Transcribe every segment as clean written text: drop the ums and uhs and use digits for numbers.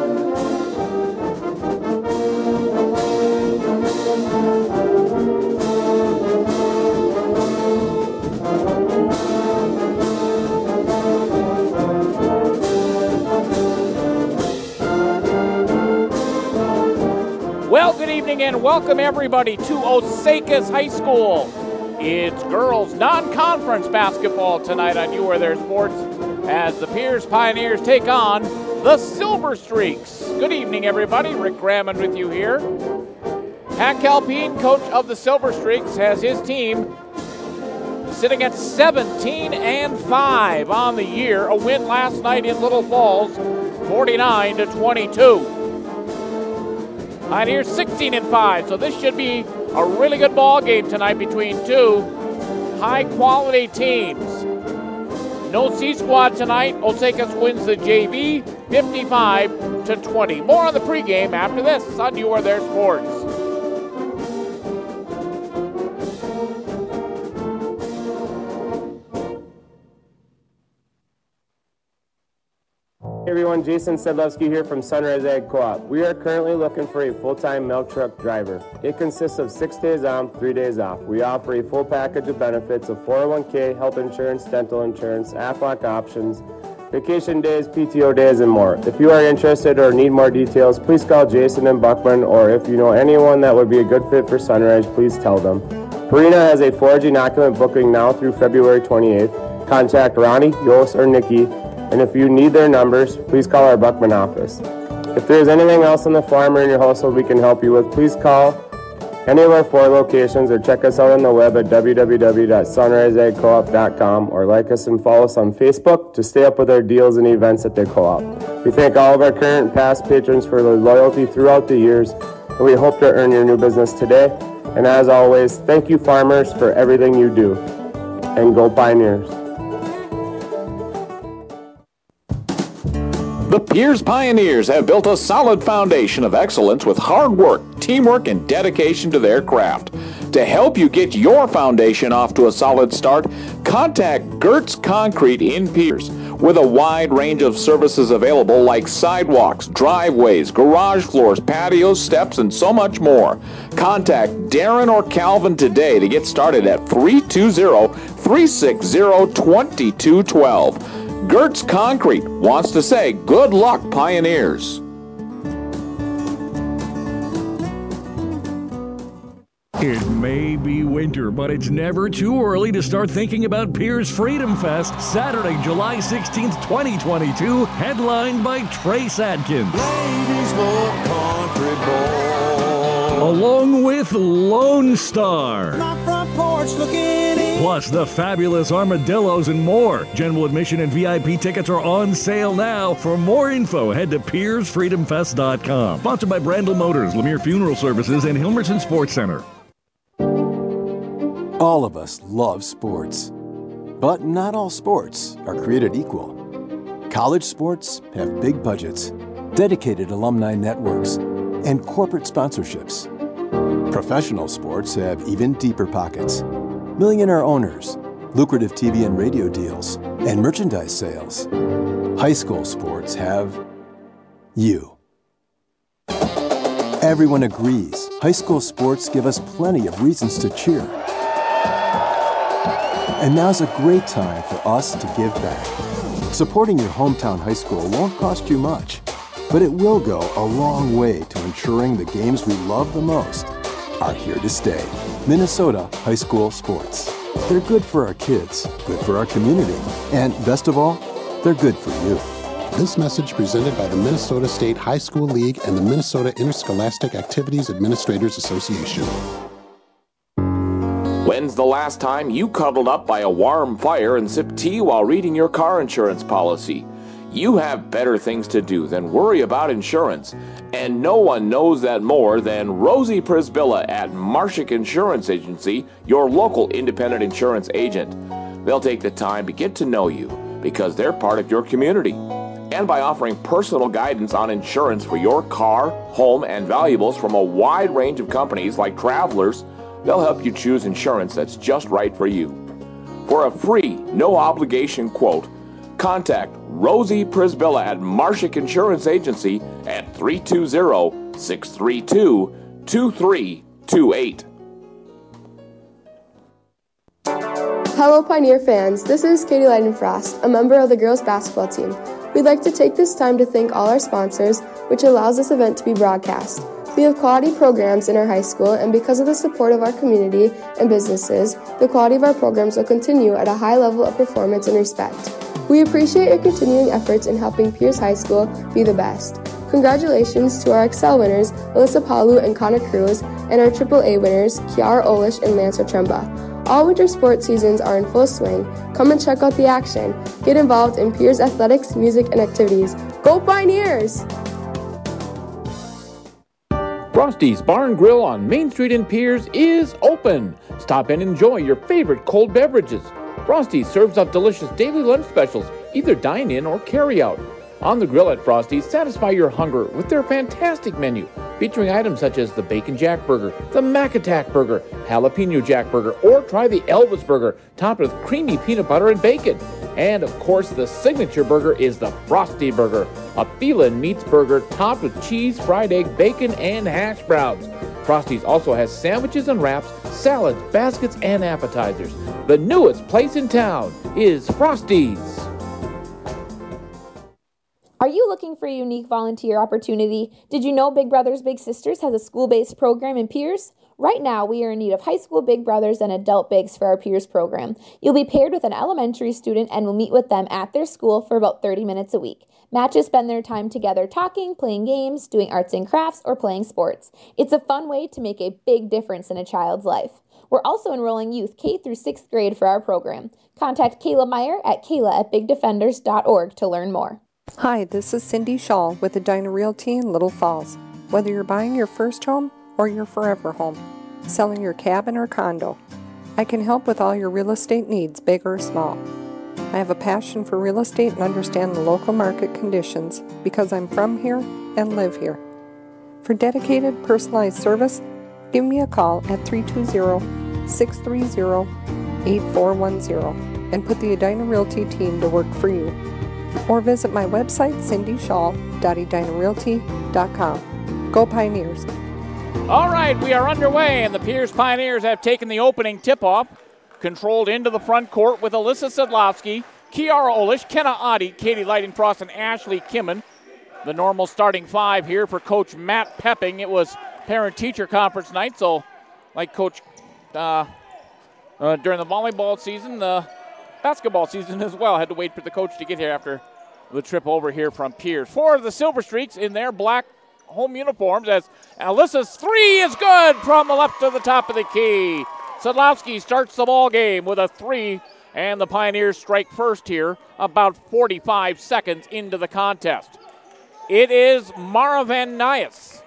Well, good evening and welcome everybody to Osakis High School. It's girls non-conference basketball tonight on You Are There Sports as the Pierce Pioneers take on the Silver Streaks. Good evening, everybody. Rick Grammond with you here. Hank Alpine, coach of the Silver Streaks, has his team sitting at 17-5 on the year. A win last night in Little Falls, 49-22. Pioneers 16-5, so this should be a really good ball game tonight between two high-quality teams. No C squad tonight. Osakis wins the JV 55-20. More on the pregame after this on You Are There Sports. Hey everyone, Jason Sedlowski here from Sunrise Ag Co-op. We are currently looking for a full-time milk truck driver. It consists of 6 days on, 3 days off. We offer a full package of benefits of 401k, health insurance, dental insurance, Aflac options, vacation days, PTO days, and more. If you are interested or need more details, please call Jason and Buckman, or if you know anyone that would be a good fit for Sunrise, please tell them. Purina has a forage inoculant booking now through February 28th. Contact Ronnie, Yost, or Nikki. And if you need their numbers, please call our Buckman office. If there's anything else on the farm or in your household we can help you with, please call any of our 4 locations or check us out on the web at www.sunriseagcoop.com or like us and follow us on Facebook to stay up with our deals and events at the co-op. We thank all of our current and past patrons for their loyalty throughout the years, and we hope to earn your new business today. And as always, thank you farmers for everything you do. And go Pioneers. The Pierce Pioneers have built a solid foundation of excellence with hard work, teamwork, and dedication to their craft. To help you get your foundation off to a solid start, contact Gertz Concrete in Pierce. With a wide range of services available like sidewalks, driveways, garage floors, patios, steps, and so much more. Contact Darren or Calvin today to get started at 320-360-2212. Gertz Concrete wants to say good luck, Pioneers. It may be winter, but it's never too early to start thinking about Pierce Freedom Fest, Saturday, July 16th, 2022, headlined by Trace Adkins. Ladies love country boys. Along with Lone Star. My front porch looking in. Plus the fabulous Armadillos and more. General admission and VIP tickets are on sale now. For more info, head to PierceFreedomFest.com. Sponsored by Brandel Motors, Lemire Funeral Services, and Hilmerson Sports Center. All of us love sports, but not all sports are created equal. College sports have big budgets, dedicated alumni networks, and corporate sponsorships. Professional sports have even deeper pockets, millionaire owners, lucrative TV and radio deals, and merchandise sales. High school sports have you. Everyone agrees high school sports give us plenty of reasons to cheer. And now's a great time for us to give back. Supporting your hometown high school won't cost you much, but it will go a long way to ensuring the games we love the most are here to stay. Minnesota High School Sports. They're good for our kids, good for our community, and best of all, they're good for you. This message presented by the Minnesota State High School League and the Minnesota Interscholastic Activities Administrators Association. When's the last time you cuddled up by a warm fire and sipped tea while reading your car insurance policy? You have better things to do than worry about insurance, and no one knows that more than Rosie Prisbilla at Marshak Insurance Agency, your local independent insurance agent. They'll take the time to get to know you because they're part of your community. And by offering personal guidance on insurance for your car, home, and valuables from a wide range of companies like Travelers, they'll help you choose insurance that's just right for you. For a free, no-obligation quote, Contact Rosie Prisbilla at Marshak Insurance Agency at 320-632-2328. Hello Pioneer fans, this is Katie Leidenfrost, a member of the girls basketball team. We'd like to take this time to thank all our sponsors, which allows this event to be broadcast. We have quality programs in our high school, and because of the support of our community and businesses, the quality of our programs will continue at a high level of performance and respect. We appreciate your continuing efforts in helping Pierce High School be the best. Congratulations to our Excel winners, Alyssa Palu and Connor Cruz, and our AAA winners, Kiara Olish and Lance Otremba. All winter sports seasons are in full swing. Come and check out the action. Get involved in Pierce athletics, music, and activities. Go Pioneers! Frosty's Bar and Grill on Main Street in Pierce is open. Stop and enjoy your favorite cold beverages. Frosty's serves up delicious daily lunch specials, either dine-in or carry-out. On the grill at Frosty's, satisfy your hunger with their fantastic menu, featuring items such as the Bacon Jack Burger, the Mac Attack Burger, Jalapeno Jack Burger, or try the Elvis Burger, topped with creamy peanut butter and bacon. And, of course, the signature burger is the Frosty Burger, a filet meats burger topped with cheese, fried egg, bacon, and hash browns. Frosty's also has sandwiches and wraps, salads, baskets, and appetizers. The newest place in town is Frosty's. Are you looking for a unique volunteer opportunity? Did you know Big Brothers Big Sisters has a school-based program in Pierce? Right now, we are in need of high school Big Brothers and adult Bigs for our Pierce program. You'll be paired with an elementary student and will meet with them at their school for about 30 minutes a week. Matches spend their time together talking, playing games, doing arts and crafts, or playing sports. It's a fun way to make a big difference in a child's life. We're also enrolling youth K through 6th grade for our program. Contact Kayla Meyer at kayla@bigdefenders.org to learn more. Hi, this is Cindy Shaw with Edina Realty in Little Falls. Whether you're buying your first home or your forever home, selling your cabin or condo, I can help with all your real estate needs, big or small. I have a passion for real estate and understand the local market conditions because I'm from here and live here. For dedicated, personalized service, give me a call at 320-630-8410 and put the Edina Realty team to work for you. Or visit my website, cindyshaw.edinarealty.com. Go Pioneers! All right, we are underway, and the Pierce Pioneers have taken the opening tip-off. Controlled into the front court with Alyssa Sedlowski, Kiara Olish, Kenna Adi, Katie Leidenfrost, and Ashley Kimmen. The normal starting five here for Coach Matt Pepping. It was parent-teacher conference night, so like Coach during the volleyball season, the basketball season as well. Had to wait for the coach to get here after the trip over here from Pierce. Four of the Silver Streaks in their black home uniforms as Alyssa's three is good from the left to the top of the key. Sedlowski starts the ball game with a three, and the Pioneers strike first here about 45 seconds into the contest. It is Mara Van Nuys,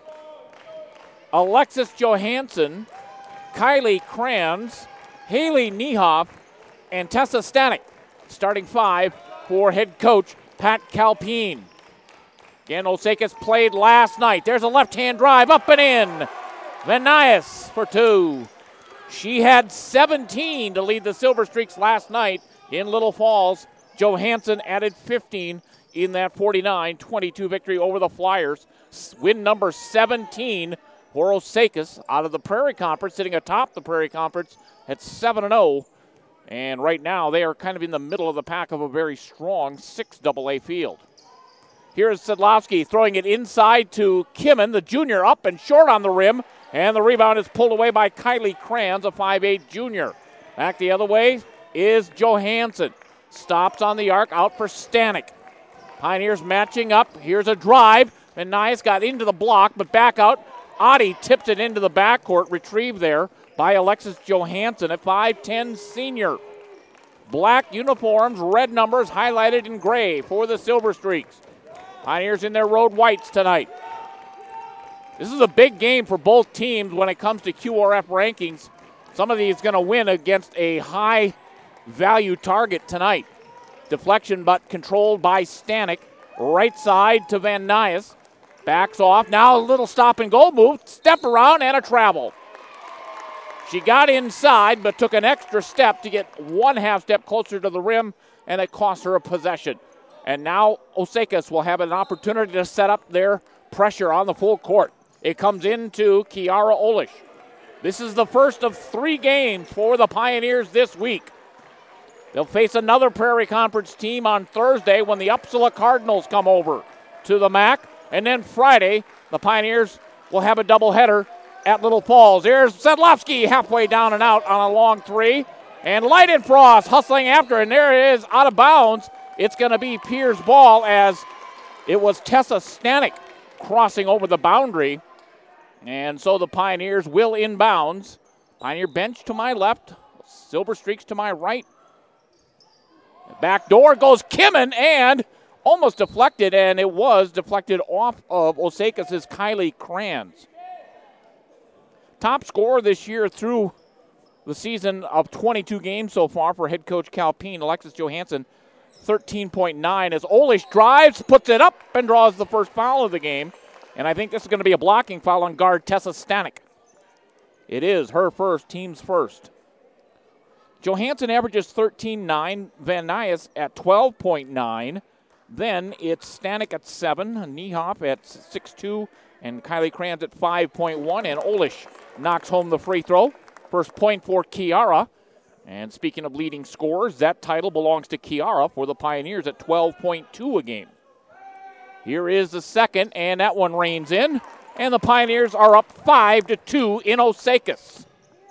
Alexis Johansson, Kylie Kranz, Haley Niehoff, and Tessa Stanek, starting five for head coach Pat Calpine. Again, Osakis played last night. There's a left-hand drive up and in. Van Nuys for two. She had 17 to lead the Silver Streaks last night in Little Falls. Johansson added 15 in that 49-22 victory over the Flyers. Win number 17 for Osakis out of the Prairie Conference, sitting atop the Prairie Conference at 7-0. And right now they are kind of in the middle of the pack of a very strong 6 AA field. Here's Sedlowski throwing it inside to Kimmen, the junior, up and short on the rim. And the rebound is pulled away by Kylie Kranz, a 5'8 junior. Back the other way is Johansson. Stops on the arc, out for Stanek. Pioneers matching up. Here's a drive. Van Nuys got into the block, but back out. Adi tipped it into the backcourt, retrieved there by Alexis Johansson, a 5'10 senior. Black uniforms, red numbers highlighted in gray for the Silver Streaks. Pioneers in their road whites tonight. This is a big game for both teams when it comes to QRF rankings. Somebody is going to win against a high-value target tonight. Deflection, but controlled by Stanek. Right side to Van Nuys. Backs off. Now a little stop-and-go move. Step around and a travel. She got inside, but took an extra step to get one half step closer to the rim, and it cost her a possession. And now Osakis will have an opportunity to set up their pressure on the full court. It comes into Kiara Olish. This is the first of 3 games for the Pioneers this week. They'll face another Prairie Conference team on Thursday when the Upsala Cardinals come over to the MAC. And then Friday, the Pioneers will have a doubleheader at Little Falls. Here's Sedlowski halfway down and out on a long 3. And Leidenfrost hustling after, and there it is out of bounds. It's going to be Pier's ball as it was Tessa Stanek crossing over the boundary. And so the Pioneers will inbounds. Pioneer bench to my left, Silver Streaks to my right. Back door goes Kimmin and almost deflected, and it was deflected off of Osakis' Kylie Kranz. Top scorer this year through the season of 22 games so far for head coach Cal Peen, Alexis Johansson, 13.9 as Olish drives, puts it up, and draws the first foul of the game. And I think this is going to be a blocking foul on guard Tessa Stanek. It is her first, team's first. Johansson averages 13.9, Van Nuys at 12.9. Then it's Stanek at 7, Niehoff at 6.2, and Kylie Kranz at 5.1. And Olish knocks home the free throw. First point for Kiara. And speaking of leading scorers, that title belongs to Kiara for the Pioneers at 12.2 a game. Here is the second, and that one rains in. And the Pioneers are up 5-2 in Osakis.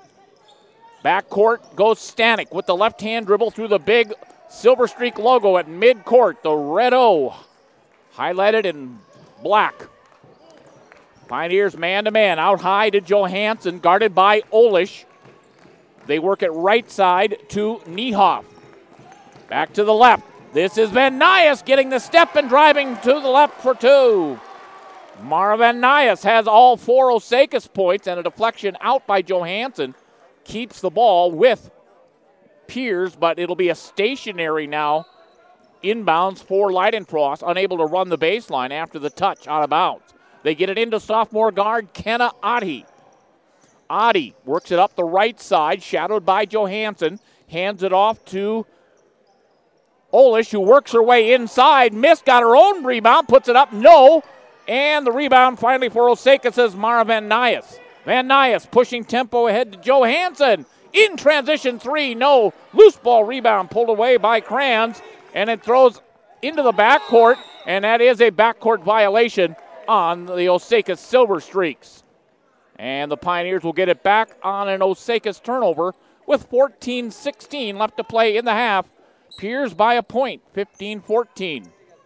Backcourt goes Stanek with the left-hand dribble through the big Silver Streak logo at midcourt. The red O highlighted in black. Pioneers man-to-man out high to Johansson, guarded by Olish. They work it right side to Niehoff. Back to the left. This is Van Nuys getting the step and driving to the left for 2. Mara Van Nuys has all 4 Osakis points, and a deflection out by Johansson keeps the ball with Piers, but it'll be a stationary now inbounds for Leidenfrost, unable to run the baseline after the touch out of bounds. They get it into sophomore guard Kenna Adi. Adi works it up the right side, shadowed by Johansson, hands it off to Olish, who works her way inside. Missed, got her own rebound, puts it up, no. And the rebound finally for Osakis' Mara Van Nuys. Van Nuys pushing tempo ahead to Johansson. In transition 3, no. Loose ball rebound pulled away by Kranz, and it throws into the backcourt, and that is a backcourt violation on the Osakis Silver Streaks. And the Pioneers will get it back on an Osakis turnover with 14:16 left to play in the half. Piers by a point, 15-14.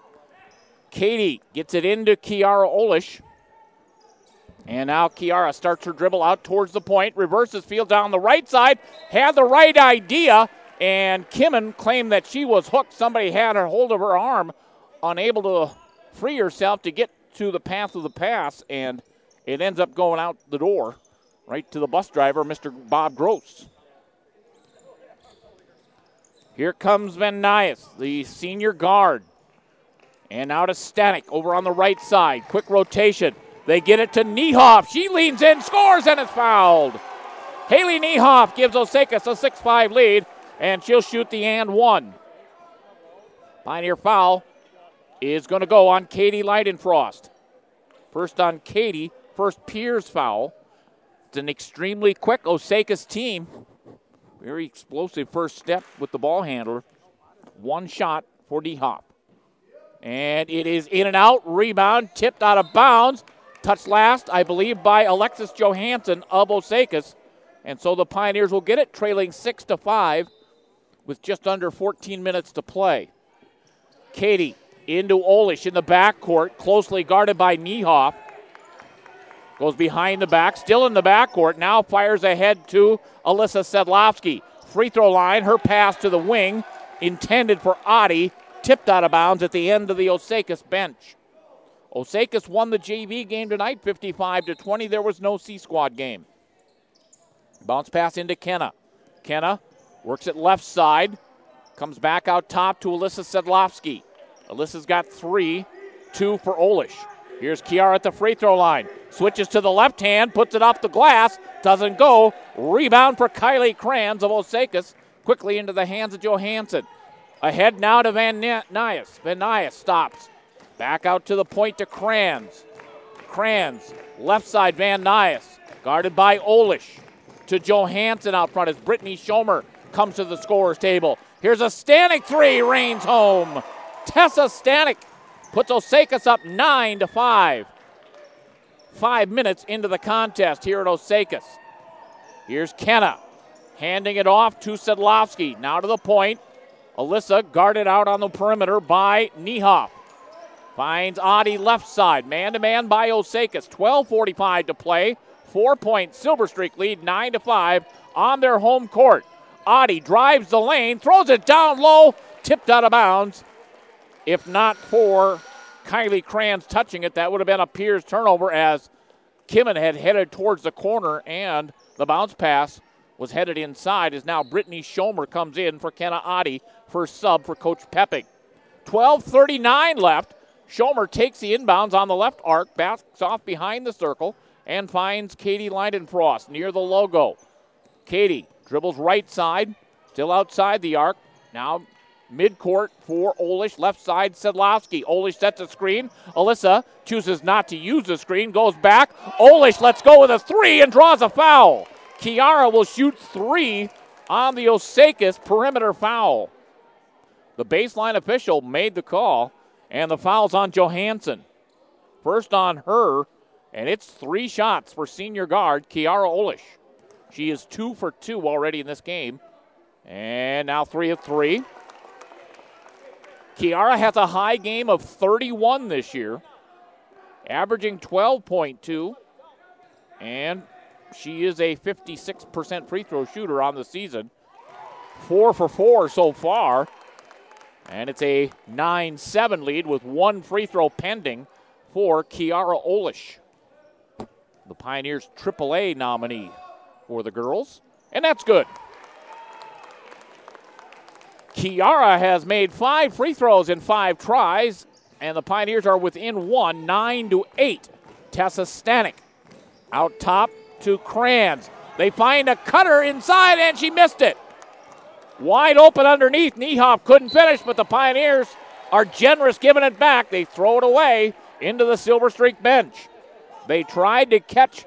Katie gets it into Kiara Olish. And now Kiara starts her dribble out towards the point, reverses field down the right side, had the right idea, and Kimmin claimed that she was hooked. Somebody had a hold of her arm, unable to free herself to get to the path of the pass, and it ends up going out the door, right to the bus driver, Mr. Bob Gross. Here comes Van Nuys, the senior guard. And now to Stanek over on the right side. Quick rotation. They get it to Niehoff. She leans in, scores, and is fouled. Haley Niehoff gives Osakis a 6-5 lead, and she'll shoot the and one. Pioneer foul is going to go on Katie Leidenfrost. First on Katie, first Piers foul. It's an extremely quick Osakis team. Very explosive first step with the ball handler. One shot for Niehoff. And it is in and out, rebound, tipped out of bounds. Touched last, I believe, by Alexis Johansson of Osakis. And so the Pioneers will get it, trailing 6-5 with just under 14 minutes to play. Katie into Olish in the backcourt, closely guarded by Niehoff. Goes behind the back, still in the backcourt, now fires ahead to Alyssa Sedlowski. Free throw line, her pass to the wing, intended for Adi, tipped out of bounds at the end of the Osakis bench. Osakis won the JV game tonight, 55-20. There was no C-Squad game. Bounce pass into Kenna. Kenna works it left side, comes back out top to Alyssa Sedlowski. Alyssa's got 3, 2 for Olish. Here's Kiara at the free throw line. Switches to the left hand, puts it off the glass, doesn't go. Rebound for Kylie Kranz of Osakis, quickly into the hands of Johansson. Ahead now to Van Nuys. Van Nuys stops. Back out to the point to Kranz. Kranz, left side, Van Nuys. Guarded by Olish. To Johansson out front as Brittany Schomer comes to the scorer's table. Here's a Stanek three, rains home. Tessa Stanek puts Osakis up 9-5. 5 minutes into the contest here at Osakis. Here's Kenna handing it off to Sedlowski. Now to the point. Alyssa guarded out on the perimeter by Niehoff. Finds Adi left side. Man-to-man by Osakis. 12:45 to play. 4-point Silver Streak lead, 9-5 on their home court. Adi drives the lane, throws it down low, tipped out of bounds. If not for Kylie Kranz touching it, that would have been a Pierce turnover as Kimmin had headed towards the corner and the bounce pass was headed inside as now Brittany Schomer comes in for Kenna Adi for sub for Coach Pepping. 12:39 left. Schomer takes the inbounds on the left arc, backs off behind the circle, and finds Katie Leidenfrost near the logo. Katie dribbles right side, still outside the arc. Now midcourt for Olish, left side Sedlowski. Olish sets a screen. Alyssa chooses not to use the screen, goes back. Olish lets go with a three and draws a foul. Kiara will shoot three on the Osakis perimeter foul. The baseline official made the call, and the foul's on Johansson. First on her, and it's 3 shots for senior guard Kiara Olish. She is 2 for 2 already in this game, and now 3 of 3. Kiara has a high game of 31 this year, averaging 12.2, and she is a 56% free throw shooter on the season. 4 for 4 so far, and it's a 9-7 lead with 1 free throw pending for Kiara Olish, the Pioneers AAA nominee for the girls, and that's good. Kiara has made 5 free throws in 5 tries, and the Pioneers are within 1, 9-8. Tessa Stanek out top to Kranz. They find a cutter inside, and she missed it. Wide open underneath. Niehoff couldn't finish, but the Pioneers are generous giving it back. They throw it away into the Silver Streak bench. They tried to catch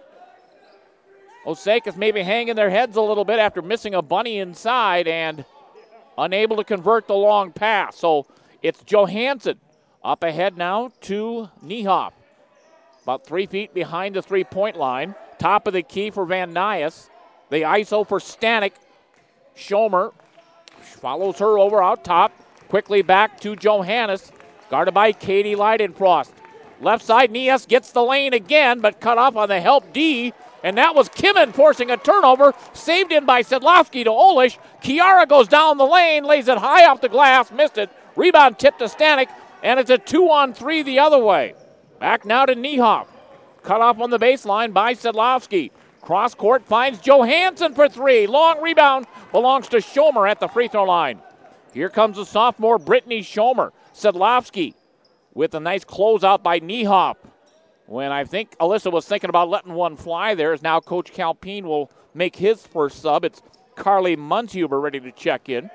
Osakis maybe hanging their heads a little bit after missing a bunny inside and unable to convert the long pass. So it's Johansson up ahead now to Niehoff. About 3 feet behind the three-point line. Top of the key for Van Nuys. They ISO for Stanek. Schomer follows her over out top. Quickly back to Johannes. Guarded by Katie Leidenfrost. Left side, Nias gets the lane again, but cut off on the help D. And that was Kimmin forcing a turnover. Saved in by Sedlowski to Olish. Kiara goes down the lane, lays it high off the glass, missed it. Rebound tipped to Stanek, and it's a 2-on-3 the other way. Back now to Niehoff. Cut off on the baseline by Sedlowski. Cross court finds Johansson for 3. Long rebound belongs to Schomer at the free throw line. Here comes the sophomore Brittany Schomer. Sedlowski with a nice closeout by Niehoff. When I think Alyssa was thinking about letting one fly there, as now Coach Calpine will make his first sub. It's Carly Munshuber ready to check in.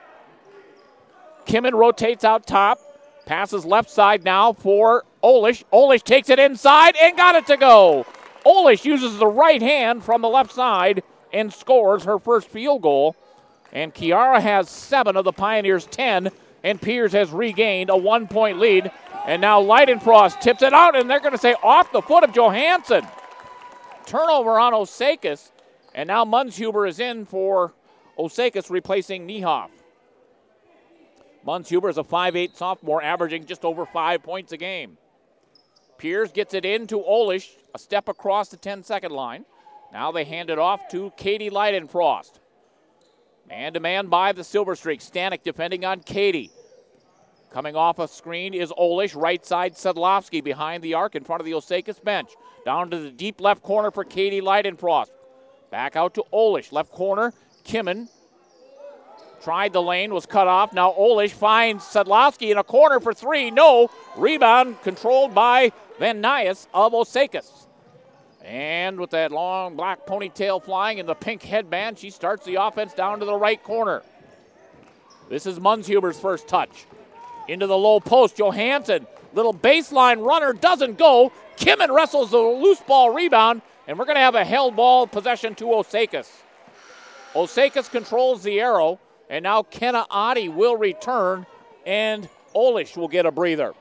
Kimmin rotates out top. Passes left side now for Olish. Olish takes it inside and got it to go. Olish uses the right hand from the left side and scores her first field goal. And Kiara has 7 of the Pioneers' 10, and Piers has regained a 1-point lead. And now Leidenfrost tips it out, and they're going to say off the foot of Johansson. Turnover on Osakis, and now Munshuber is in for Osakis, replacing Niehoff. Munshuber is a 5'8 sophomore, averaging just over 5 points a game. Piers gets it into Olish, a step across the 10-second line. Now they hand it off to Katie Leidenfrost. Man-to-man by the Silver Streak. Stanek defending on Katie. Coming off a screen is Olish, right side Sedlowski behind the arc in front of the Osakis bench. Down to the deep left corner for Katie Leidenfrost. Back out to Olish, left corner, Kimmin. Tried the lane, was cut off. Now Olish finds Sedlowski in a corner for 3. No. Rebound controlled by Van Nuys of Osakis. And with that long black ponytail flying and the pink headband, she starts the offense down to the right corner. This is Munshuber's first touch. Into the low post, Johansson. Little baseline runner, doesn't go. Kimmin wrestles the loose ball rebound, and we're going to have a held ball possession to Osakis. Osakis controls the arrow, and now Kenna Adi will return, and Olish will get a breather.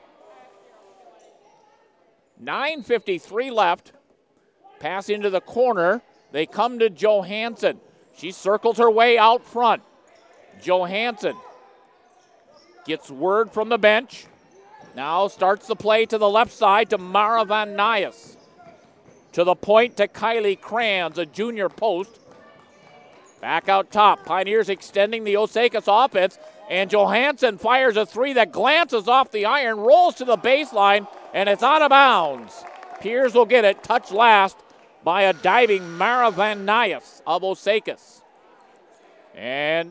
9:53 left. Pass into the corner. They come to Johansson. She circles her way out front. Johansson gets word from the bench. Now starts the play to the left side to Mara Van Nys. To the point to Kylie Kranz, a junior post. Back out top. Pioneers extending the Osakis offense. And Johansson fires a three that glances off the iron, rolls to the baseline, and it's out of bounds. Piers will get it. Touch last by a diving Mara Van Nys of Osakis. And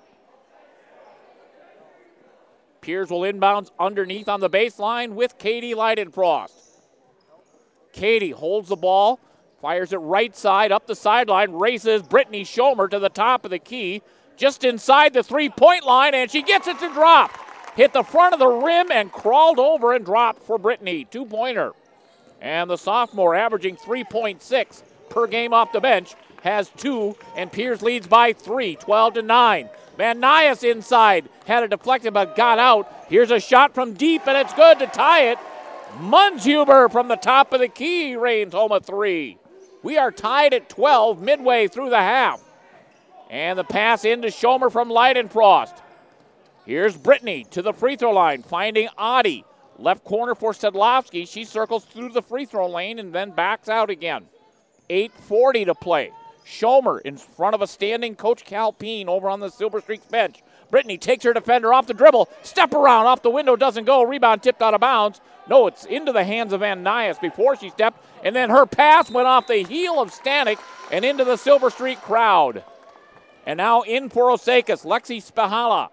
Piers will inbounds underneath on the baseline with Katie Leidenfrost. Katie holds the ball, fires it right side up the sideline, races Brittany Schomer to the top of the key, just inside the three-point line, and she gets it to drop. Hit the front of the rim and crawled over and dropped for Brittany. Two-pointer. And the sophomore, averaging 3.6 per game off the bench, has two, and Piers leads by 3, 12-9. Van Nys inside, had it deflected but got out. Here's a shot from deep, and it's good to tie it. Munshuber from the top of the key rains home a three. We are tied at 12 midway through the half. And the pass into Schomer from Leidenfrost. Here's Brittany to the free throw line, finding Adi. Left corner for Sedlowski. She circles through the free throw lane and then backs out again. 8:40 to play. Schomer in front of a standing Coach Calpine over on the Silver Streaks bench. Brittany takes her defender off the dribble. Step around, off the window, doesn't go. Rebound tipped out of bounds. No, it's into the hands of Van Nys before she stepped. And then her pass went off the heel of Stanek and into the Silver Streak crowd. And now in for Osakis, Lexi Spihala.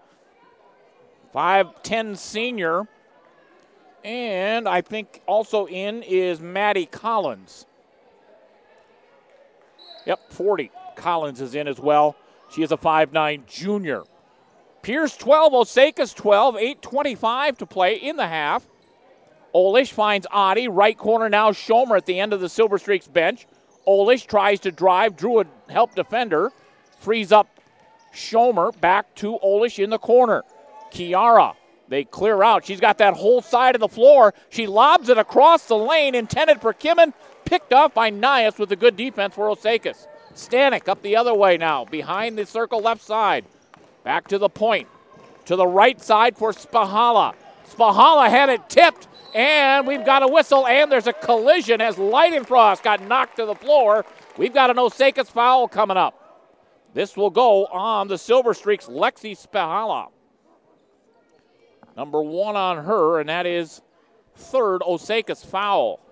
5'10 senior. And I think also in is Maddie Collins. Yep, 40. Collins is in as well. She is a 5'9 junior. Piers 12, Osakis 12, 8:25 to play in the half. Olish finds Adi, right corner now Schomer at the end of the Silver Streaks bench. Olish tries to drive, drew a help defender, frees up Schomer, back to Olish in the corner. Kiara, they clear out. She's got that whole side of the floor. She lobs it across the lane, intended for Kimmin, picked off by Nys with a good defense for Osakis. Stanek up the other way now, behind the circle left side. Back to the point, to the right side for Spihala. Spihala had it tipped, and we've got a whistle, and there's a collision as Leidenfrost got knocked to the floor. We've got an Osakis foul coming up. This will go on the Silver Streaks' Lexi Spihala. Number 1 on her, and that is third Osakis foul.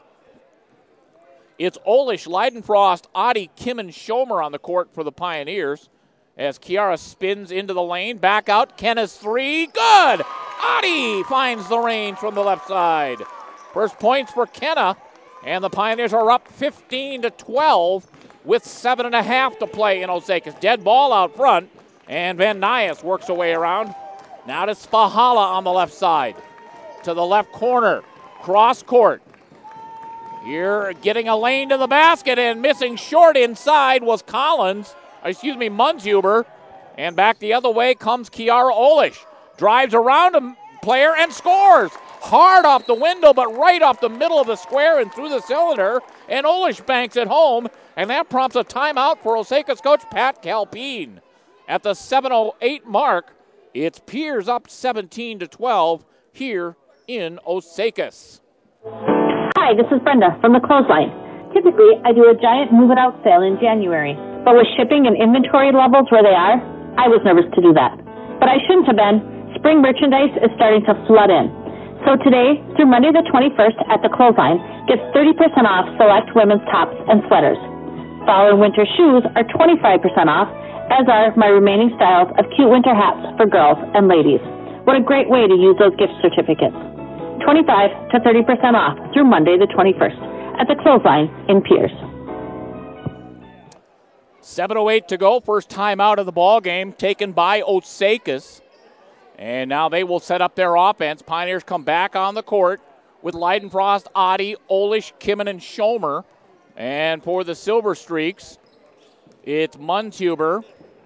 It's Olish, Leidenfrost, Adi, Kim, and Schomer on the court for the Pioneers. As Kiara spins into the lane, back out, Kenna's three, good! Adi finds the range from the left side. First points for Kenna, and the Pioneers are up 15-12 with 7.5 to play in Osakis. Dead ball out front, and Van Nys works her way around. Now to Spihala on the left side. To the left corner, cross court. Here getting a lane to the basket and missing short inside was Munshuber. And back the other way comes Kiara Olish. Drives around a player and scores. Hard off the window, but right off the middle of the square and through the cylinder. And Olish banks it home, and that prompts a timeout for Osakis coach Pat Calpine. At the 7:08 mark, it's Piers up 17-12 here in Osakis. Hi, this is Brenda from the Clothesline. Typically, I do a giant move it out sale in January, but with shipping and inventory levels where they are, I was nervous to do that. But I shouldn't have been. Spring merchandise is starting to flood in. So today, through Monday the 21st at the Clothesline, get 30% off select women's tops and sweaters. Fall and winter shoes are 25% off, as are my remaining styles of cute winter hats for girls and ladies. What a great way to use those gift certificates. 25 to 30% off through Monday the 21st at the Clothesline in Piers. 7:08 to go. First time out of the ball game taken by Osakis. And now they will set up their offense. Pioneers come back on the court with Leidenfrost, Adi, Olish, Kimmen, and Schomer. And for the Silver Streaks, it's Munshuber,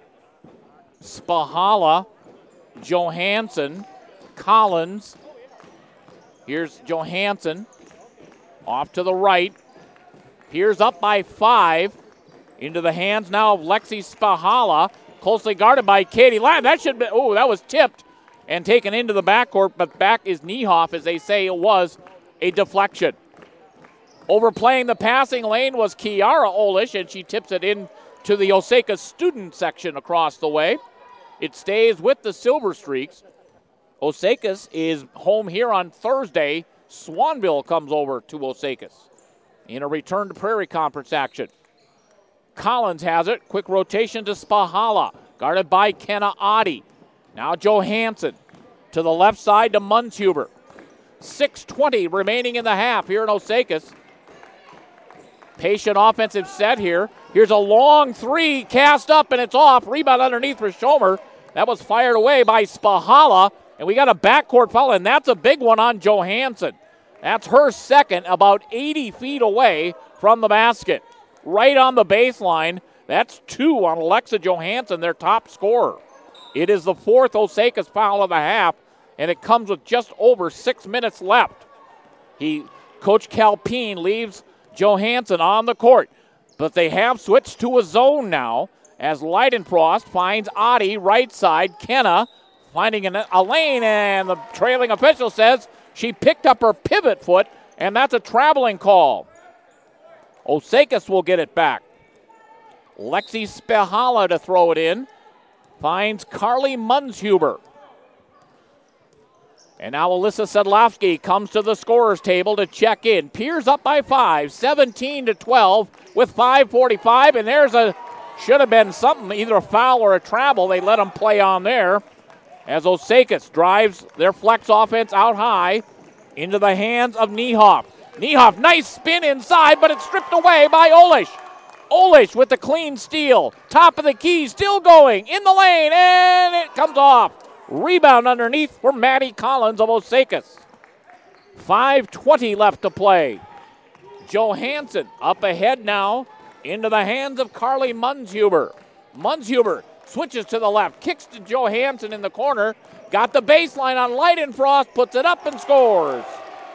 Spahala, Johansson, Collins. Here's Johansson off to the right. Pierce up by 5. Into the hands now of Lexi Spahala. Closely guarded by Katie Ladd. That should be, that was tipped and taken into the backcourt, but back is Niehoff, as they say it was a deflection. Overplaying the passing lane was Kiara Olish, and she tips it in to the Osaka student section across the way. It stays with the Silver Streaks. Osakas is home here on Thursday. Swanville comes over to Osakas in a return to Prairie Conference action. Collins has it. Quick rotation to Spahala. Guarded by Kenna Adi. Now Johansson to the left side to Munshuber. 6:20 remaining in the half here in Osakas. Patient offensive set here. Here's a long three, cast up, and it's off. Rebound underneath for Schomer. That was fired away by Spahala, and we got a backcourt foul, and that's a big one on Johansson. That's her second, about 80 feet away from the basket. Right on the baseline. That's 2 on Alexa Johansson, their top scorer. It is the 4th Osakas foul of the half, and it comes with just over 6 minutes left. Coach Calpine leaves Johansson on the court, but they have switched to a zone now as Leidenfrost finds Adi right side. Kenna finding a lane, and the trailing official says she picked up her pivot foot, and that's a traveling call. Osakas will get it back. Lexi Spahala to throw it in. Finds Carly Munshuber. And now Alyssa Sedlowski comes to the scorer's table to check in. Pierce up by 5, 17-12 with 5:45. And there's should have been something, either a foul or a travel. They let them play on there as Osakas drives their flex offense out high into the hands of Niehoff. Niehoff, nice spin inside, but it's stripped away by Olish. Olish with the clean steal. Top of the key, still going in the lane, and it comes off. Rebound underneath for Maddie Collins of Osakas. 5:20 left to play. Johansson up ahead now into the hands of Carly Munshuber. Munshuber switches to the left, kicks to Johansson in the corner. Got the baseline on Leidenfrost, puts it up and scores.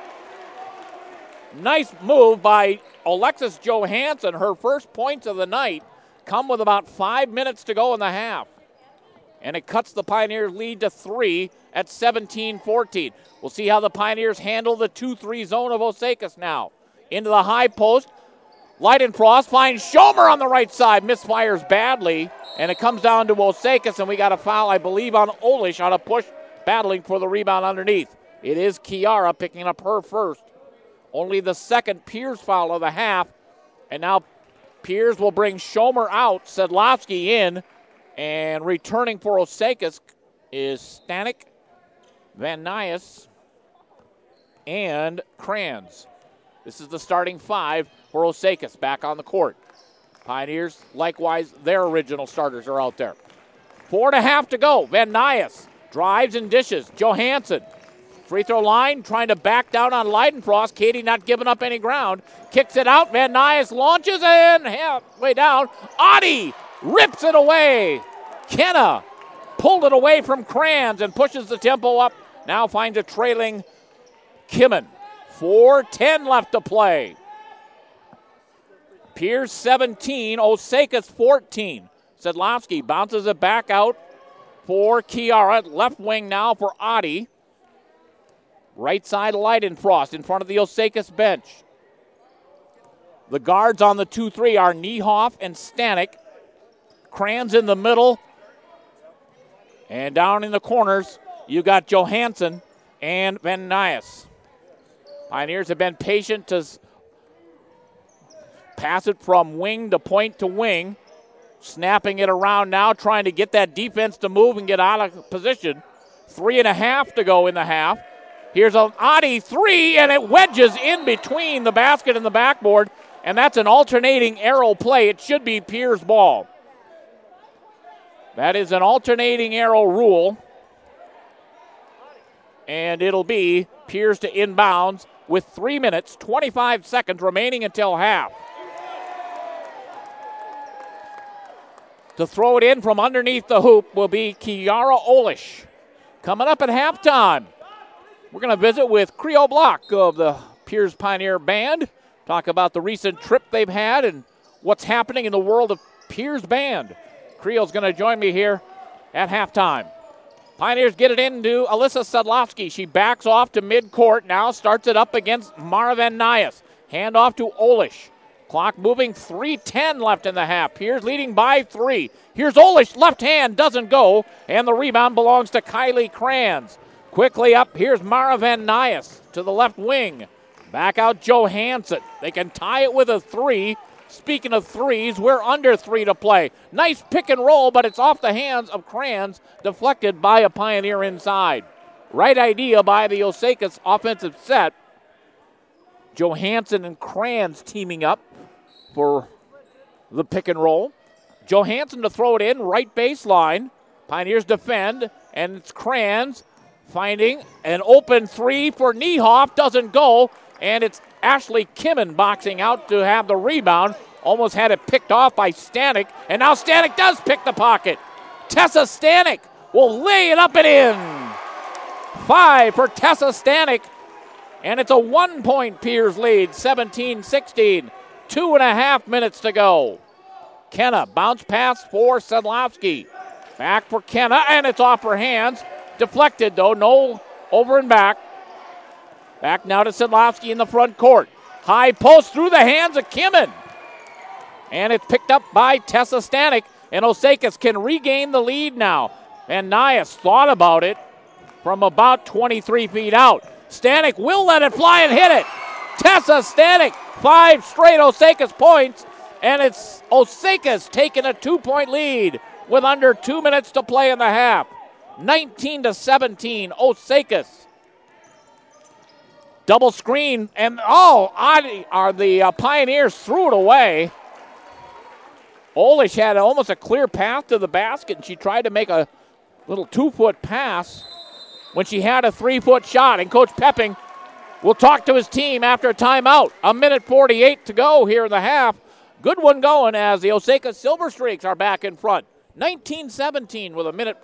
Nice move by Alexis Johansson. Her first points of the night come with about 5 minutes to go in the half. And it cuts the Pioneers' lead to 3 at 17-14. We'll see how the Pioneers handle the 2-3 zone of Osakas now. Into the high post. Leidenfrost finds Schomer on the right side. Misfires badly. And it comes down to Osakas, and we got a foul, I believe, on Olish on a push, battling for the rebound underneath. It is Kiara picking up her first. Only the second Pierce foul of the half. And now Pierce will bring Schomer out, Sedlowski in, and returning for Osakas is Stanek, Van Nuys, and Kranz. This is the starting 5 for Osakas back on the court. Pioneers, likewise, their original starters are out there. 4.5 to go. Van Nuys drives and dishes. Johansson. Free throw line, trying to back down on Leidenfrost. Katie not giving up any ground. Kicks it out. Van Nuys launches and halfway down. Adi rips it away. Kenna pulled it away from Kranz and pushes the tempo up. Now finds a trailing Kimmen. 4:10 left to play. Pierce 17, Osakas 14. Sedlowski bounces it back out for Kiara. Left wing now for Adi. Right side Leidenfrost in front of the Osakas bench. The guards on the 2-3 are Niehoff and Stanek. Kranz in the middle. And down in the corners, you got Johansson and Van Nuys. Pioneers have been patient to pass it from wing to point to wing. Snapping it around now, trying to get that defense to move and get out of position. 3.5 to go in the half. Here's an Adi 3, and it wedges in between the basket and the backboard, and that's an alternating arrow play. It should be Pierce ball. That is an alternating arrow rule. and it'll be Pierce to inbounds with 3 minutes, 25 seconds remaining until half. To throw it in from underneath the hoop will be Kiara Olish. Coming up at halftime, we're going to visit with Creo Block of the Pierce Pioneer Band, talk about the recent trip they've had and what's happening in the world of Pierce Band. Creo's going to join me here at halftime. Pioneers get it into Alyssa Sedlowski. She backs off to midcourt now, starts it up against Mara Van Nys. Hand off to Olish. Clock moving, 3:10 left in the half. Pierce leading by 3. Here's Olish, left hand, doesn't go, and the rebound belongs to Kylie Kranz. Quickly up, here's Mara Van Nys to the left wing. Back out Johansson. They can tie it with a 3. Speaking of threes, we're under 3 to play. Nice pick and roll, but it's off the hands of Kranz, deflected by a Pioneer inside. Right idea by the Osakis offensive set. Johansson and Kranz teaming up for the pick and roll. Johansson to throw it in, right baseline. Pioneers defend, and it's Kranz finding an open 3 for Niehoff. Doesn't go, and it's Ashley Kimmen boxing out to have the rebound. Almost had it picked off by Stanek, and now Stanek does pick the pocket. Tessa Stanek will lay it up and in. 5 for Tessa Stanek, and it's a 1-point Pierce lead, 17-16. 2.5 minutes to go. Kenna, bounce pass for Sedlowski. Back for Kenna, and it's off her hands. Deflected, though, no over and back. Back now to Sedlowski in the front court. High post through the hands of Kimmen. And it's picked up by Tessa Stanek, and Osakis can regain the lead now. And Nys thought about it from about 23 feet out. Stanek will let it fly and hit it. Tessa Stanek, 5 straight Osakis points, and it's Osakis taking a 2-point lead with under 2 minutes to play in the half. 19-17, Osakis. Double screen, and the Pioneers threw it away. Olish had almost a clear path to the basket, and she tried to make a little 2-foot pass when she had a 3-foot shot. And Coach Pepping will talk to his team after a timeout. 1:48 to go here in the half. Good one going as the Osaka Silver Streaks are back in front. 19-17 with minute